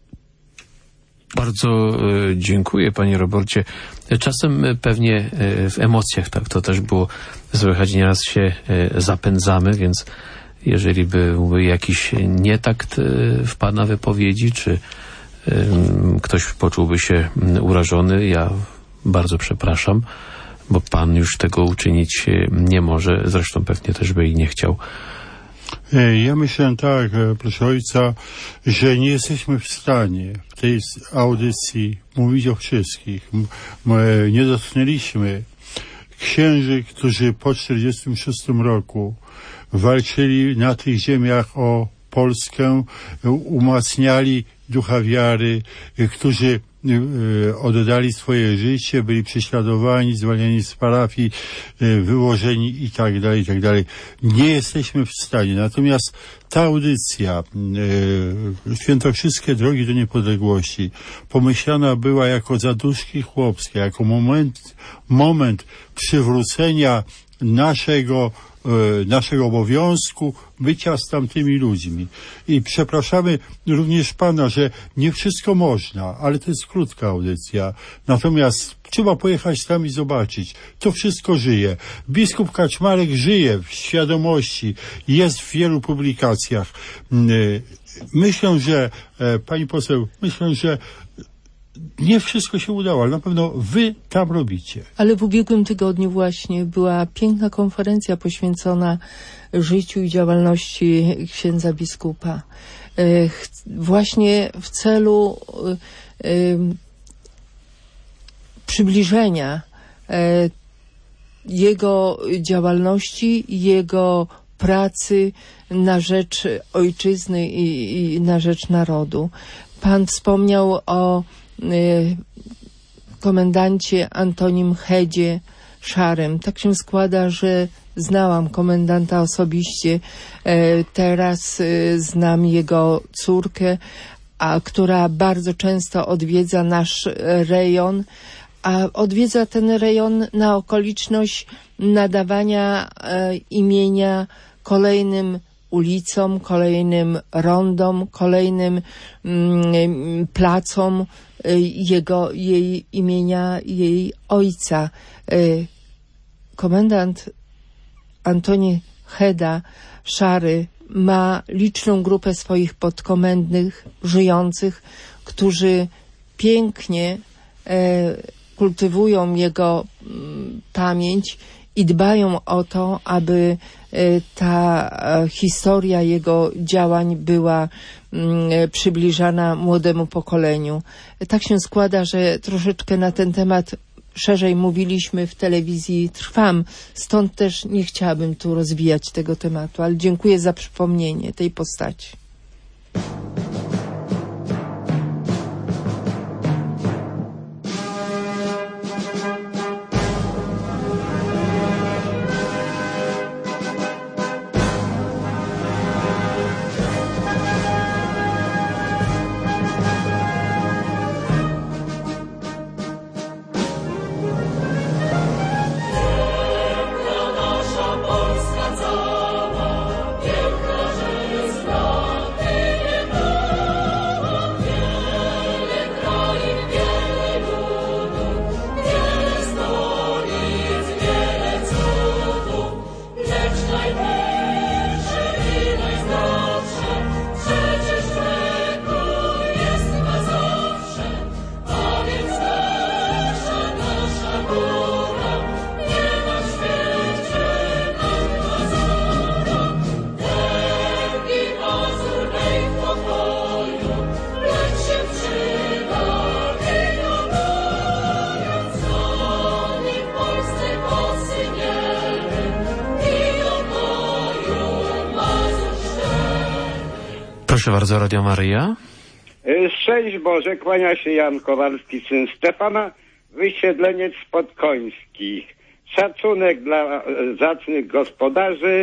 Bardzo dziękuję, panie Robercie. Czasem pewnie w emocjach tak to też było słychać, nieraz się zapędzamy, więc jeżeli byłby jakiś nietakt w pana wypowiedzi, czy ktoś poczułby się urażony, ja bardzo przepraszam. bo pan już tego uczynić nie może, zresztą pewnie też by i nie chciał. Ja myślę tak, proszę ojca, że nie jesteśmy w stanie w tej audycji mówić o wszystkich. Nie dotknęliśmy księży, którzy po 1946 roku walczyli na tych ziemiach o Polskę, umacniali ducha wiary, którzy oddali swoje życie, byli prześladowani, zwalniani z parafii, wyłożeni i tak dalej, i tak dalej. Nie jesteśmy w stanie. Natomiast ta audycja Świętokrzyskie drogi do niepodległości pomyślana była jako zaduszki chłopskie, jako moment przywrócenia naszego obowiązku bycia z tamtymi ludźmi. I przepraszamy również pana, że nie wszystko można, ale to jest krótka audycja. Natomiast trzeba pojechać tam i zobaczyć. To wszystko żyje. Biskup Kaczmarek żyje w świadomości, jest w wielu publikacjach. Myślę, że pani poseł, że nie wszystko się udało, ale na pewno wy tam robicie. Ale w ubiegłym tygodniu właśnie była piękna konferencja poświęcona życiu i działalności księdza biskupa. Właśnie w celu przybliżenia jego działalności, jego pracy na rzecz ojczyzny i na rzecz narodu. Pan wspomniał o komendancie Antonim Hedzie Szarym. Tak się składa, że znałam komendanta osobiście. Teraz znam jego córkę, która bardzo często odwiedza nasz rejon, a odwiedza ten rejon na okoliczność nadawania imienia kolejnym ulicom, kolejnym rondom, kolejnym placom jej imienia, jej ojca. Komendant Antoni Heda Szary ma liczną grupę swoich podkomendnych żyjących, którzy pięknie kultywują jego pamięć i dbają o to, aby ta historia jego działań była przybliżana młodemu pokoleniu. Tak się składa, że troszeczkę na ten temat szerzej mówiliśmy w telewizji Trwam, stąd też nie chciałabym tu rozwijać tego tematu, ale dziękuję za przypomnienie tej postaci. Proszę bardzo, Radio Maryja. Szczęść Boże, kłania się Jan Kowalski, syn Stefana, wysiedleniec podkoński. Szacunek dla zacnych gospodarzy,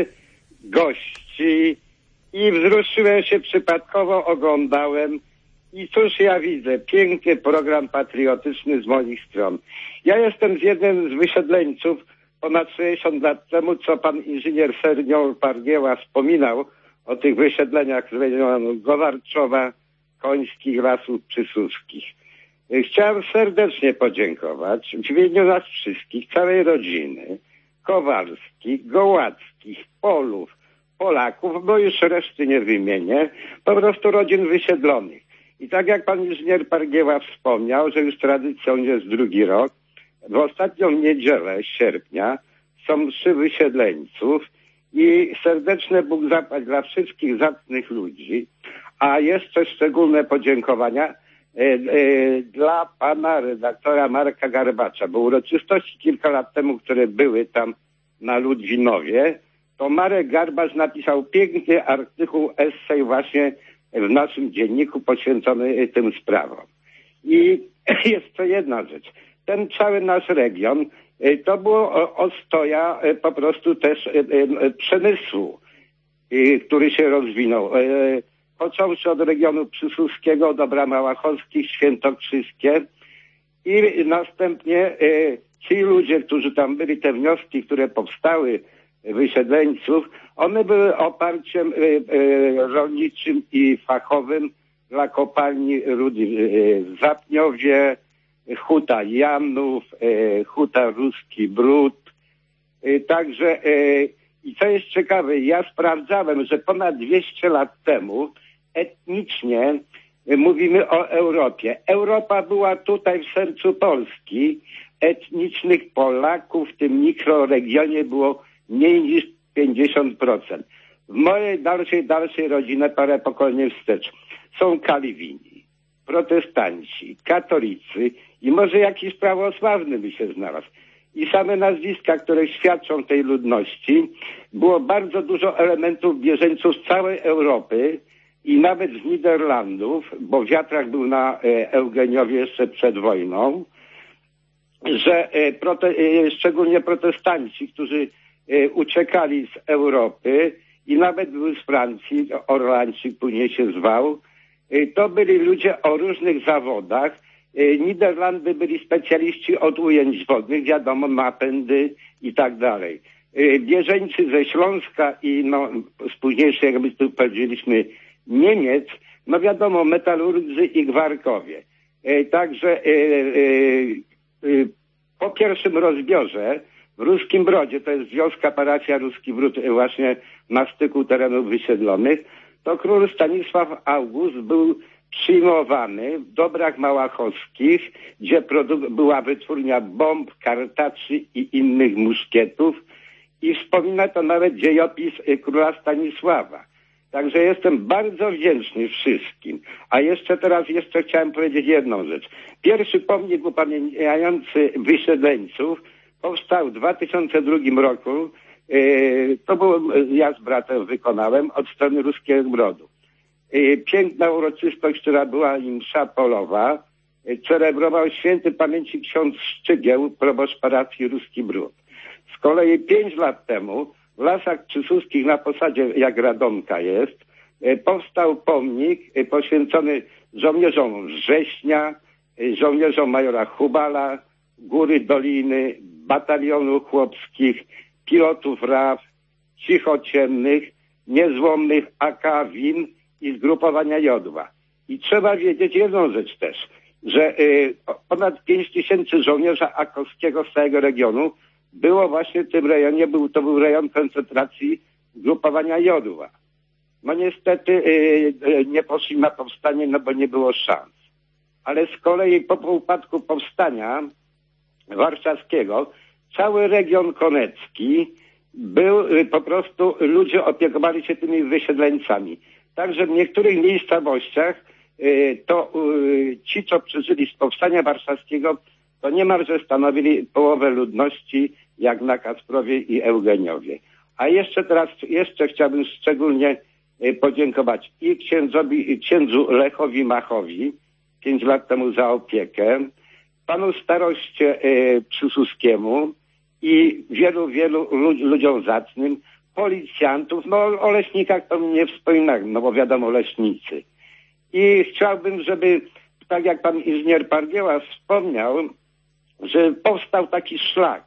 gości i wzruszyłem się przypadkowo, oglądałem i cóż ja widzę, piękny program patriotyczny z moich stron. Ja jestem z jednym z wysiedleńców ponad 60 lat temu, co pan inżynier Senior Pargieła wspominał o tych wysiedleniach z regionu Gowarczowa, Końskich, Lasów Przysuskich. Chciałem serdecznie podziękować w imieniu nas wszystkich, całej rodziny, Kowalskich, Gołackich, Polów, Polaków, bo już reszty nie wymienię, po prostu rodzin wysiedlonych. I tak jak pan inżynier Pargieła wspomniał, że już tradycją jest drugi rok, w ostatnią niedzielę sierpnia są mszy wysiedleńców i serdeczne Bóg zapłać dla wszystkich zacnych ludzi, a jeszcze szczególne podziękowania dla pana redaktora Marka Garbacza, bo uroczystości kilka lat temu, które były tam na Ludwinowie, to Marek Garbacz napisał piękny artykuł, esej właśnie w naszym dzienniku poświęcony tym sprawom. I jeszcze jedna rzecz. Ten cały nasz region to było ostoja po prostu też przemysłu, który się rozwinął. Począwszy od regionu Przysuskiego, Dobra Małachowskich, Świętokrzyskie i następnie ci ludzie, którzy tam byli, te wnioski, które powstały wysiedleńców, one były oparciem rolniczym i fachowym dla kopalni rudy w Zapniowie, Huta Janów, Huta Ruski Brud. Także i co jest ciekawe, ja sprawdzałem, że ponad 200 lat temu etnicznie mówimy o Europie. Europa była tutaj w sercu Polski. Etnicznych Polaków w tym mikroregionie było mniej niż 50%. W mojej dalszej rodzinie parę pokoleń wstecz są Kalwini, protestanci, katolicy i może jakiś prawosławny by się znalazł. I same nazwiska, które świadczą tej ludności, było bardzo dużo elementów bieżeńców z całej Europy i nawet z Niderlandów, bo wiatrak był na Eugeniowie jeszcze przed wojną, że szczególnie protestanci, którzy uciekali z Europy i nawet były z Francji, Orlańczyk później się zwał, to byli ludzie o różnych zawodach. Niderlandy byli specjaliści od ujęć wodnych, wiadomo, napędy i tak dalej. Bieżeńcy ze Śląska i z późniejszych, jakby tu powiedzieliśmy, Niemiec, no wiadomo, metalurdzy i gwarkowie. Także po pierwszym rozbiorze w Ruskim Brodzie, to jest wioska, parafia Ruski Bród, właśnie na styku terenów wysiedlonych, to król Stanisław August był przyjmowany w Dobrach Małachowskich, gdzie była wytwórnia bomb, kartaczy i innych muszkietów i wspomina to nawet dziejopis króla Stanisława. Także jestem bardzo wdzięczny wszystkim. A jeszcze chciałem powiedzieć jedną rzecz. Pierwszy pomnik upamiętniający wysiedleńców powstał w 2002 roku. Ja z bratem wykonałem od strony Ruskiego Brodu. Piękna uroczystość, która była msza polowa, celebrował święty pamięci ksiądz Szczygieł, proboszcz parafii Ruski Bród. Z kolei 5 lat temu w Lasach Przysuskich na posadzie, jak Radomka jest, powstał pomnik poświęcony żołnierzom Września, żołnierzom majora Hubala, Góry Doliny, batalionu chłopskich, pilotów RAF, cichociemnych, niezłomnych AK WIN i zgrupowania Jodła. I trzeba wiedzieć jedną rzecz też, że ponad 5000 żołnierza akowskiego z całego regionu było właśnie w tym rejonie, to był rejon koncentracji zgrupowania Jodła. No niestety nie poszli na powstanie, no bo nie było szans. Ale z kolei po upadku powstania warszawskiego cały region konecki był po prostu, ludzie opiekowali się tymi wysiedleńcami. Także w niektórych miejscowościach to ci, co przeżyli z powstania warszawskiego, to niemalże stanowili połowę ludności, jak na Kasprowie i Eugeniowie. A jeszcze chciałbym szczególnie podziękować i księdzu Lechowi Machowi 5 lat temu za opiekę, panu staroście Przysuskiemu i wielu ludziom zacnym, policjantów, no o leśnikach to nie wspominam, no bo wiadomo, leśnicy. I chciałbym, żeby, tak jak pan inżynier Pardieła wspomniał, że powstał taki szlak,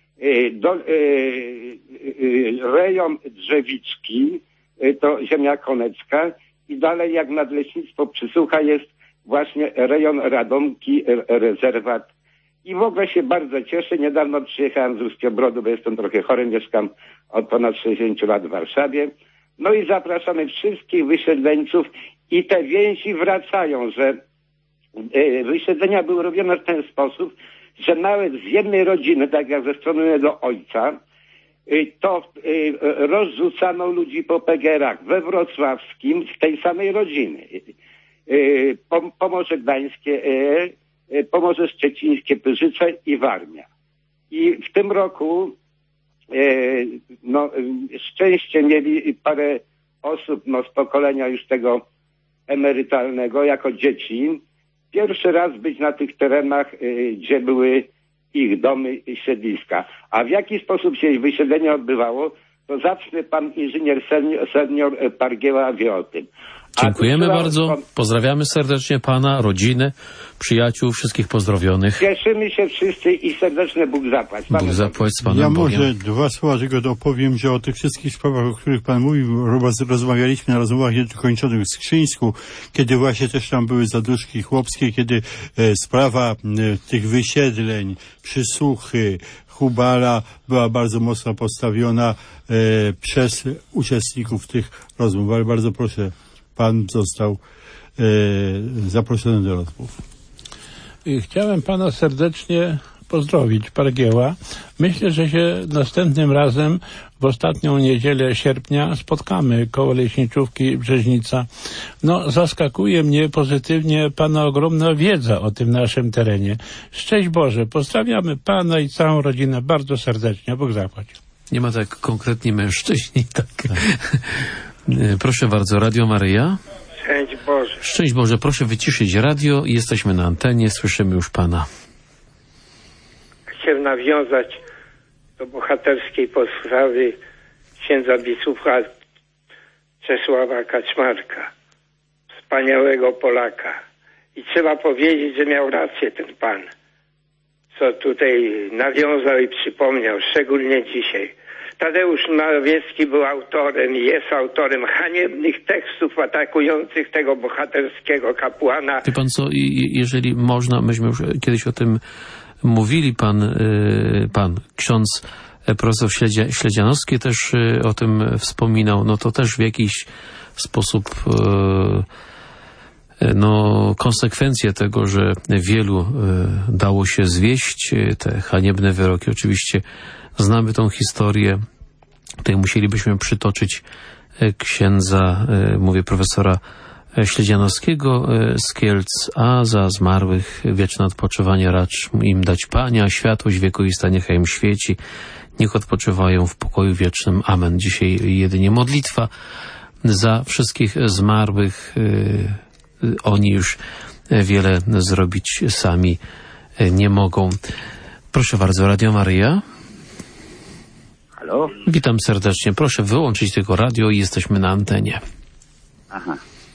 rejon Drzewiczki, to ziemia konecka i dalej jak nadleśnictwo Przysucha jest właśnie rejon Radomki, rezerwat. I w ogóle się bardzo cieszę. Niedawno przyjechałem z Ruskiego Brodu, bo jestem trochę chory, mieszkam od ponad 60 lat w Warszawie. No i zapraszamy wszystkich wysiedleńców i te więzi wracają, że wysiedlenia były robione w ten sposób, że nawet z jednej rodziny, tak jak ze strony mojego ojca, to rozrzucano ludzi po PGR-ach we Wrocławskim z tej samej rodziny. Pomorze Gdańskie, Pomorze Szczecińskie, Pyrzyce i Warmia. I w tym roku szczęście mieli parę osób z pokolenia już tego emerytalnego jako dzieci. Pierwszy raz być na tych terenach, gdzie były ich domy i siedliska. A w jaki sposób się ich wysiedlenie odbywało, to zawsze pan inżynier senior Pargieła wie o tym. Dziękujemy bardzo. Pozdrawiamy serdecznie pana, rodzinę, przyjaciół, wszystkich pozdrowionych. Cieszymy się wszyscy i serdeczne Bóg zapłać. Bóg zapłać z Panem Ja Bogiem. może dwa słowa tylko dopowiem, że o tych wszystkich sprawach, o których pan mówił, rozmawialiśmy na rozmowach niedokończonych w Skrzyńsku, kiedy właśnie też tam były zaduszki chłopskie, kiedy sprawa tych wysiedleń, przysłuchy, Hubala była bardzo mocno postawiona przez uczestników tych rozmów. Ale bardzo proszę, pan został zaproszony do rozmów. Chciałem pana serdecznie pozdrowić, Pargieła. Myślę, że się następnym razem w ostatnią niedzielę sierpnia spotkamy koło Leśniczówki Brzeźnica. Zaskakuje mnie pozytywnie pana ogromna wiedza o tym naszym terenie. Szczęść Boże, pozdrawiamy pana i całą rodzinę bardzo serdecznie. Bóg zapłać. Nie ma tak konkretnie mężczyźni, tak. Proszę bardzo, Radio Maryja. Szczęść Boże. Szczęść Boże, proszę wyciszyć radio. Jesteśmy na antenie, słyszymy już pana. Chciałem nawiązać do bohaterskiej postawy księdza biskupa Czesława Kaczmarka, wspaniałego Polaka. I trzeba powiedzieć, że miał rację ten pan, co tutaj nawiązał i przypomniał, szczególnie dzisiaj. Tadeusz Morawiecki był autorem i jest autorem haniebnych tekstów atakujących tego bohaterskiego kapłana. Wie pan co, jeżeli można, myśmy już kiedyś o tym mówili, pan ksiądz profesor Śledzianowski też o tym wspominał, to też w jakiś sposób konsekwencje tego, że wielu dało się zwieść, te haniebne wyroki. Oczywiście znamy tą historię. Tutaj musielibyśmy przytoczyć księdza, mówię profesora Śledzianowskiego z Kielc, a za zmarłych wieczne odpoczywanie racz im dać Panie, a światłość wiekuista niechaj im świeci. Niech odpoczywają w pokoju wiecznym. Amen. Dzisiaj jedynie modlitwa za wszystkich zmarłych. Oni już wiele zrobić sami nie mogą. Proszę bardzo, Radio Maryja. Halo? Witam serdecznie. Proszę wyłączyć tylko radio i jesteśmy na antenie. Aha.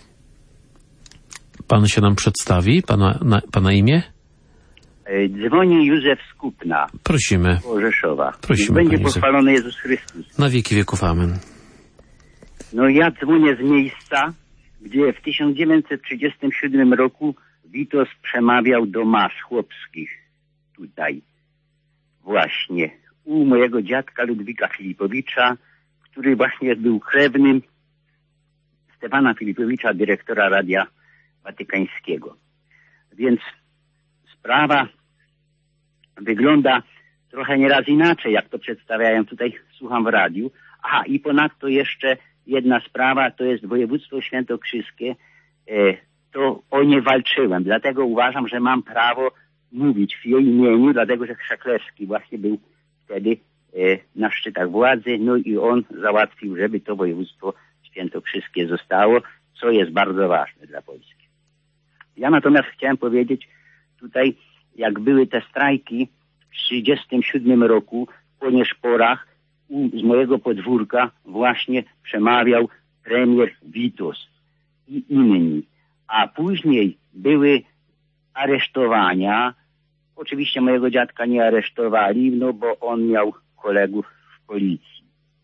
Pan się nam przedstawi? Pana imię? Dzwoni Józef z Kupna. Prosimy. Rzeszowa. Prosimy, będzie pochwalony Jezus Chrystus. Na wieki wieków. Amen. Ja dzwonię z miejsca, gdzie w 1937 roku Witos przemawiał do mas chłopskich. Tutaj. Właśnie. U mojego dziadka Ludwika Filipowicza, który właśnie był krewnym Stefana Filipowicza, dyrektora Radia Watykańskiego. Więc sprawa wygląda trochę nieraz inaczej, jak to przedstawiają tutaj, słucham w radiu. Aha, i ponadto jeszcze jedna sprawa, to jest województwo świętokrzyskie. To o nie walczyłem, dlatego uważam, że mam prawo mówić w jej imieniu, dlatego że Krzaklewski właśnie był wtedy na szczytach władzy, i on załatwił, żeby to województwo świętokrzyskie zostało, co jest bardzo ważne dla Polski. Ja natomiast chciałem powiedzieć tutaj, jak były te strajki w 1937 roku po nieszporach, z mojego podwórka właśnie przemawiał premier Witos i inni. A później były aresztowania. Oczywiście mojego dziadka nie aresztowali, bo on miał kolegów w policji.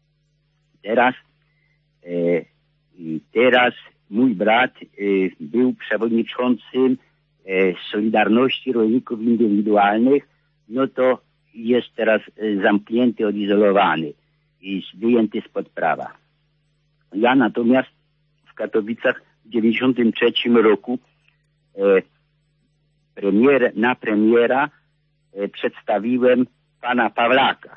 Teraz mój brat był przewodniczącym Solidarności Rolników Indywidualnych, to jest teraz zamknięty, odizolowany i wyjęty spod prawa. Ja natomiast w Katowicach w 1993 roku na premiera przedstawiłem pana Pawlaka.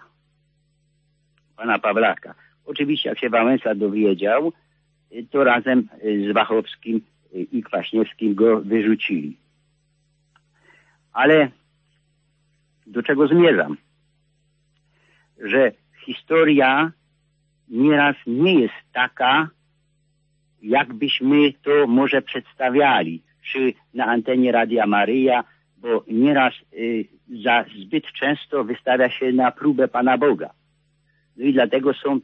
Oczywiście jak się Wałęsa dowiedział, to razem z Wachowskim i Kwaśniewskim go wyrzucili. Ale do czego zmierzam? Że historia nieraz nie jest taka, jakbyśmy to może przedstawiali, czy na antenie Radia Maryja, bo nieraz zbyt często wystawia się na próbę Pana Boga. No i dlatego są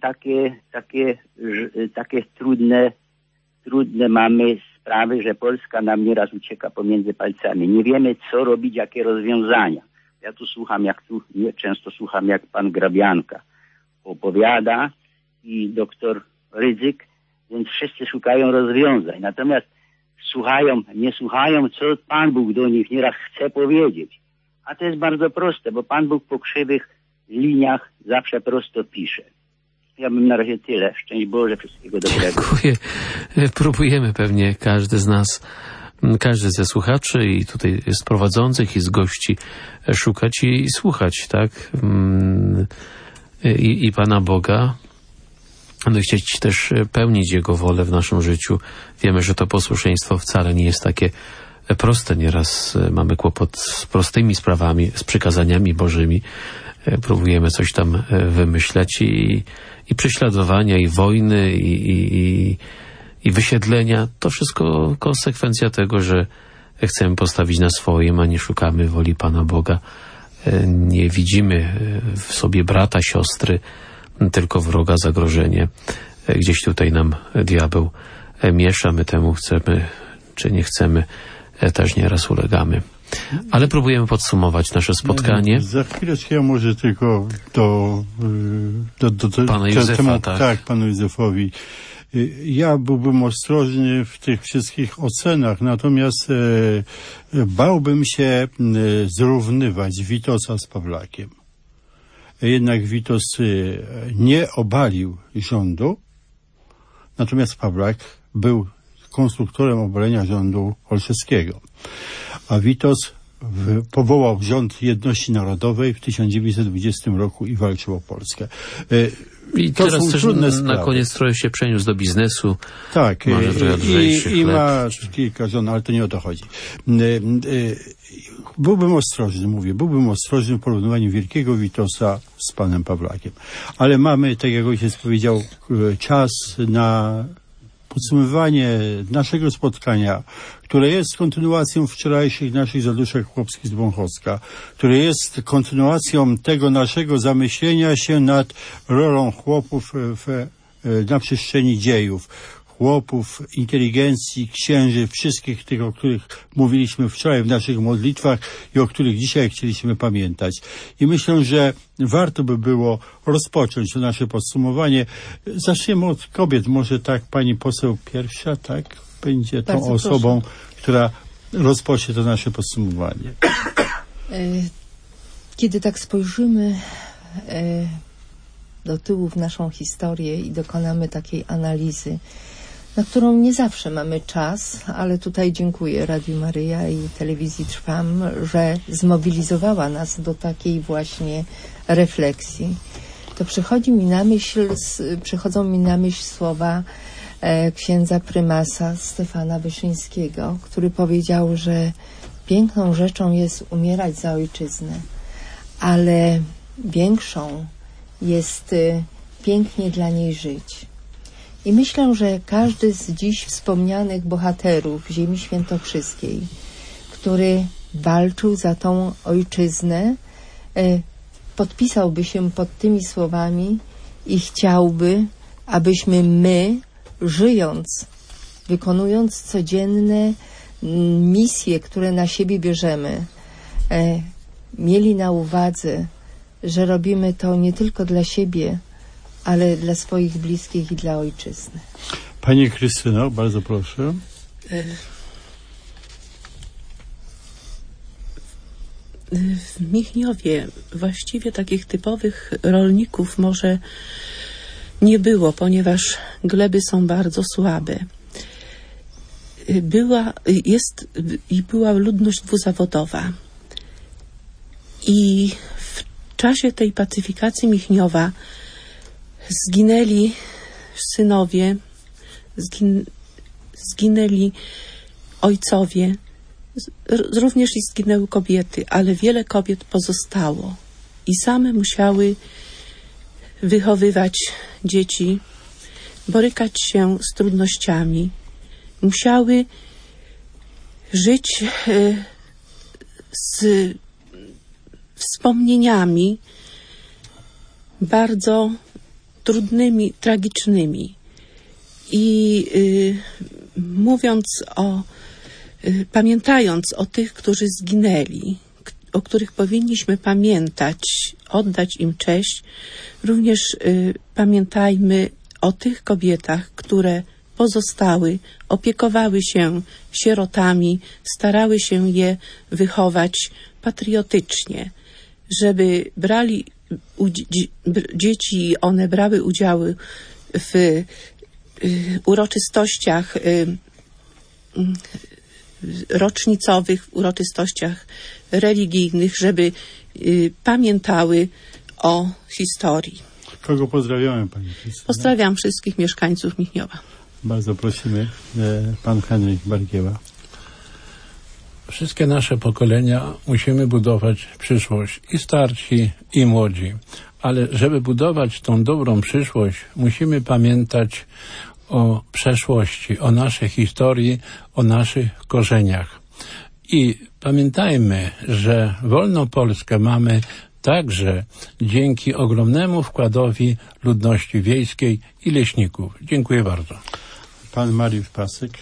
takie trudne mamy sprawy, że Polska nam nieraz ucieka pomiędzy palcami. Nie wiemy, co robić, jakie rozwiązania. Ja tu często słucham, jak pan Grabianka opowiada i doktor Rydzyk, więc wszyscy szukają rozwiązań. Natomiast nie słuchają, co Pan Bóg do nich nieraz chce powiedzieć. A to jest bardzo proste, bo Pan Bóg po krzywych liniach zawsze prosto pisze. Ja bym na razie tyle. Szczęść Boże, wszystkiego dobrego. Dziękuję. Próbujemy pewnie każdy z nas, każdy ze słuchaczy i tutaj z prowadzących i z gości szukać i słuchać, tak? I Pana Boga. No i chcieć też pełnić Jego wolę w naszym życiu. Wiemy, że to posłuszeństwo wcale nie jest takie proste. Nieraz mamy kłopot z prostymi sprawami, z przykazaniami Bożymi. Próbujemy coś tam wymyślać i prześladowania, i wojny, i wysiedlenia. To wszystko konsekwencja tego, że chcemy postawić na swoim, a nie szukamy woli Pana Boga. Nie widzimy w sobie brata, siostry, tylko wroga, zagrożenie. Gdzieś tutaj nam diabeł miesza, my temu chcemy, czy nie chcemy, też nieraz ulegamy. Ale próbujemy podsumować nasze spotkanie. Za chwileczkę ja może tylko do pana Józefa, tak, panu Józefowi. Ja byłbym ostrożny w tych wszystkich ocenach, natomiast bałbym się zrównywać Witosa z Pawlakiem. Jednak Witos nie obalił rządu, natomiast Pawlak był konstruktorem obalenia rządu Olszewskiego. A Witos powołał rząd jedności narodowej w 1920 roku i walczył o Polskę. I to teraz też na koniec trochę się przeniósł do biznesu. Tak, i ma kilka żon, ale to nie o to chodzi. Byłbym ostrożny w porównywaniu wielkiego Witosa z panem Pawlakiem. Ale mamy, tak jak ojciec powiedział, czas na podsumowanie naszego spotkania, które jest kontynuacją wczorajszych naszych zaduszek chłopskich z Wąchocka, które jest kontynuacją tego naszego zamyślenia się nad rolą chłopów na przestrzeni dziejów. Chłopów, inteligencji, księży, wszystkich tych, o których mówiliśmy wczoraj w naszych modlitwach i o których dzisiaj chcieliśmy pamiętać. I myślę, że warto by było rozpocząć to nasze podsumowanie. Zaczniemy od kobiet. Może tak pani poseł pierwsza, tak? Będzie tą Bardzo osobą, proszę, która rozpocznie to nasze podsumowanie. Kiedy tak spojrzymy do tyłu w naszą historię i dokonamy takiej analizy, na którą nie zawsze mamy czas, ale tutaj dziękuję Radiu Maryja i Telewizji Trwam, że zmobilizowała nas do takiej właśnie refleksji. To przychodzą mi na myśl słowa księdza prymasa Stefana Wyszyńskiego, który powiedział, że piękną rzeczą jest umierać za ojczyznę, ale większą jest pięknie dla niej żyć. I myślę, że każdy z dziś wspomnianych bohaterów ziemi świętokrzyskiej, który walczył za tą ojczyznę, podpisałby się pod tymi słowami i chciałby, abyśmy my, żyjąc, wykonując codzienne misje, które na siebie bierzemy, mieli na uwadze, że robimy to nie tylko dla siebie, ale dla swoich bliskich i dla ojczyzny. Pani Krystyno, bardzo proszę. W Michniowie właściwie takich typowych rolników może nie było, ponieważ gleby są bardzo słabe. Była ludność dwuzawodowa. I w czasie tej pacyfikacji Michniowa zginęli synowie, zginęli ojcowie, również i zginęły kobiety, ale wiele kobiet pozostało i same musiały wychowywać dzieci, borykać się z trudnościami. Musiały żyć z wspomnieniami bardzo trudnymi, tragicznymi. I pamiętając o tych, którzy zginęli, o których powinniśmy pamiętać, oddać im cześć, również pamiętajmy o tych kobietach, które pozostały, opiekowały się sierotami, starały się je wychować patriotycznie, żeby dzieci i one brały udział w uroczystościach rocznicowych, w uroczystościach religijnych, żeby pamiętały o historii. Kogo pozdrawiamy, Pani Krystyno? Pozdrawiam wszystkich mieszkańców Michniowa. Bardzo prosimy. Pan Henryk Bargieła. Wszystkie nasze pokolenia musimy budować przyszłość. I starsi, i młodzi. Ale żeby budować tą dobrą przyszłość, musimy pamiętać o przeszłości, o naszej historii, o naszych korzeniach. I pamiętajmy, że wolną Polskę mamy także dzięki ogromnemu wkładowi ludności wiejskiej i leśników. Dziękuję bardzo. Pan Mariusz Pasyk.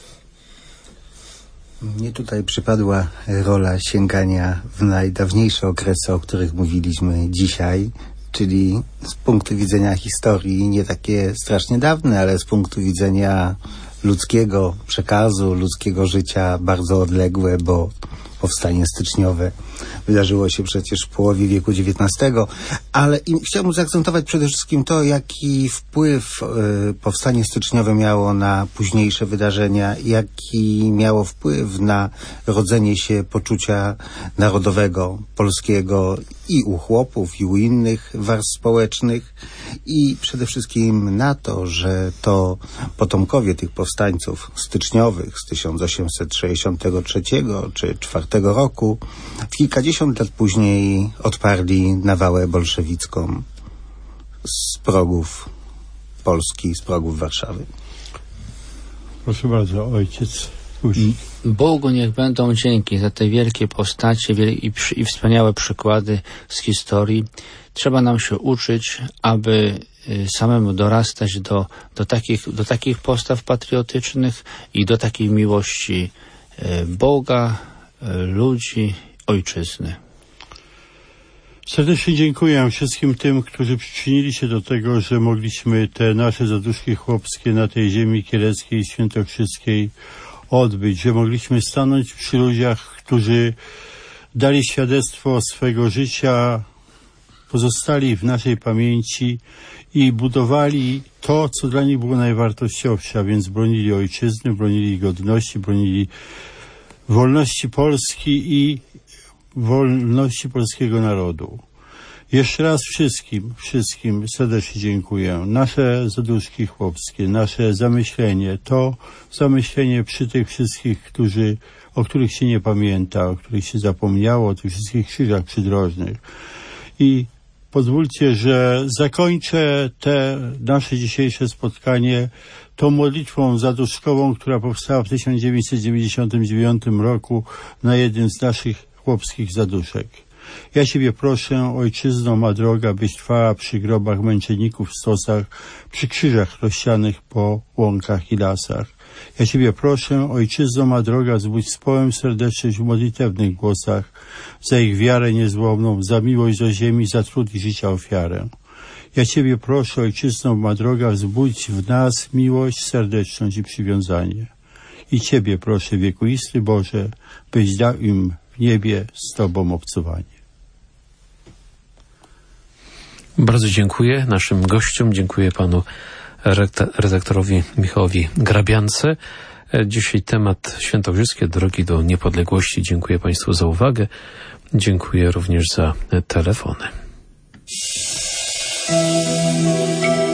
Mnie tutaj przypadła rola sięgania w najdawniejsze okresy, o których mówiliśmy dzisiaj, czyli z punktu widzenia historii nie takie strasznie dawne, ale z punktu widzenia ludzkiego przekazu, ludzkiego życia bardzo odległe, bo powstanie styczniowe wydarzyło się przecież w połowie wieku XIX, ale chciałbym zaakcentować przede wszystkim to, jaki wpływ powstanie styczniowe miało na późniejsze wydarzenia, jaki miało wpływ na rodzenie się poczucia narodowego, polskiego i u chłopów, i u innych warstw społecznych i przede wszystkim na to, że to potomkowie tych powstańców styczniowych z 1863 czy 4 roku w kilkadziesiąt lat później odparli nawałę bolszewicką z progów Polski, z progów Warszawy. Proszę bardzo, ojciec. Bogu niech będą dzięki za te wielkie postacie i wspaniałe przykłady z historii. Trzeba nam się uczyć, aby samemu dorastać do takich postaw patriotycznych i do takiej miłości Boga, ludzi, ojczyzny. Serdecznie dziękuję wszystkim tym, którzy przyczynili się do tego, że mogliśmy te nasze zaduszki chłopskie na tej ziemi kieleckiej, świętokrzyskiej odbyć, że mogliśmy stanąć przy ludziach, którzy dali świadectwo swego życia, pozostali w naszej pamięci i budowali to, co dla nich było najwartościowsze, a więc bronili ojczyzny, bronili godności, bronili wolności Polski i wolności polskiego narodu. Jeszcze raz wszystkim serdecznie dziękuję. Nasze zaduszki chłopskie, nasze zamyślenie, to zamyślenie przy tych wszystkich, o których się nie pamięta, o których się zapomniało, o tych wszystkich krzyżach przydrożnych. I pozwólcie, że zakończę te nasze dzisiejsze spotkanie tą modlitwą zaduszkową, która powstała w 1999 roku na jednym z naszych chłopskich zaduszek. Ja Ciebie proszę, ojczyzno ma droga, byś trwała przy grobach męczenników w stosach, przy krzyżach rozsianych po łąkach i lasach. Ja Ciebie proszę, ojczyzno ma droga, zbudź z połem serdeczność w modlitewnych głosach, za ich wiarę niezłomną, za miłość do ziemi, za trud i życia ofiarę. Ja Ciebie proszę, ojczyzno ma droga, wzbudź w nas miłość, serdeczność i przywiązanie. I Ciebie proszę, wiekuisty Boże, byś dał im w niebie z Tobą obcowanie. Bardzo dziękuję naszym gościom, dziękuję panu redaktorowi Michałowi Grabiance. Dzisiaj temat świętokrzyskie, drogi do niepodległości. Dziękuję Państwu za uwagę. Dziękuję również za telefony.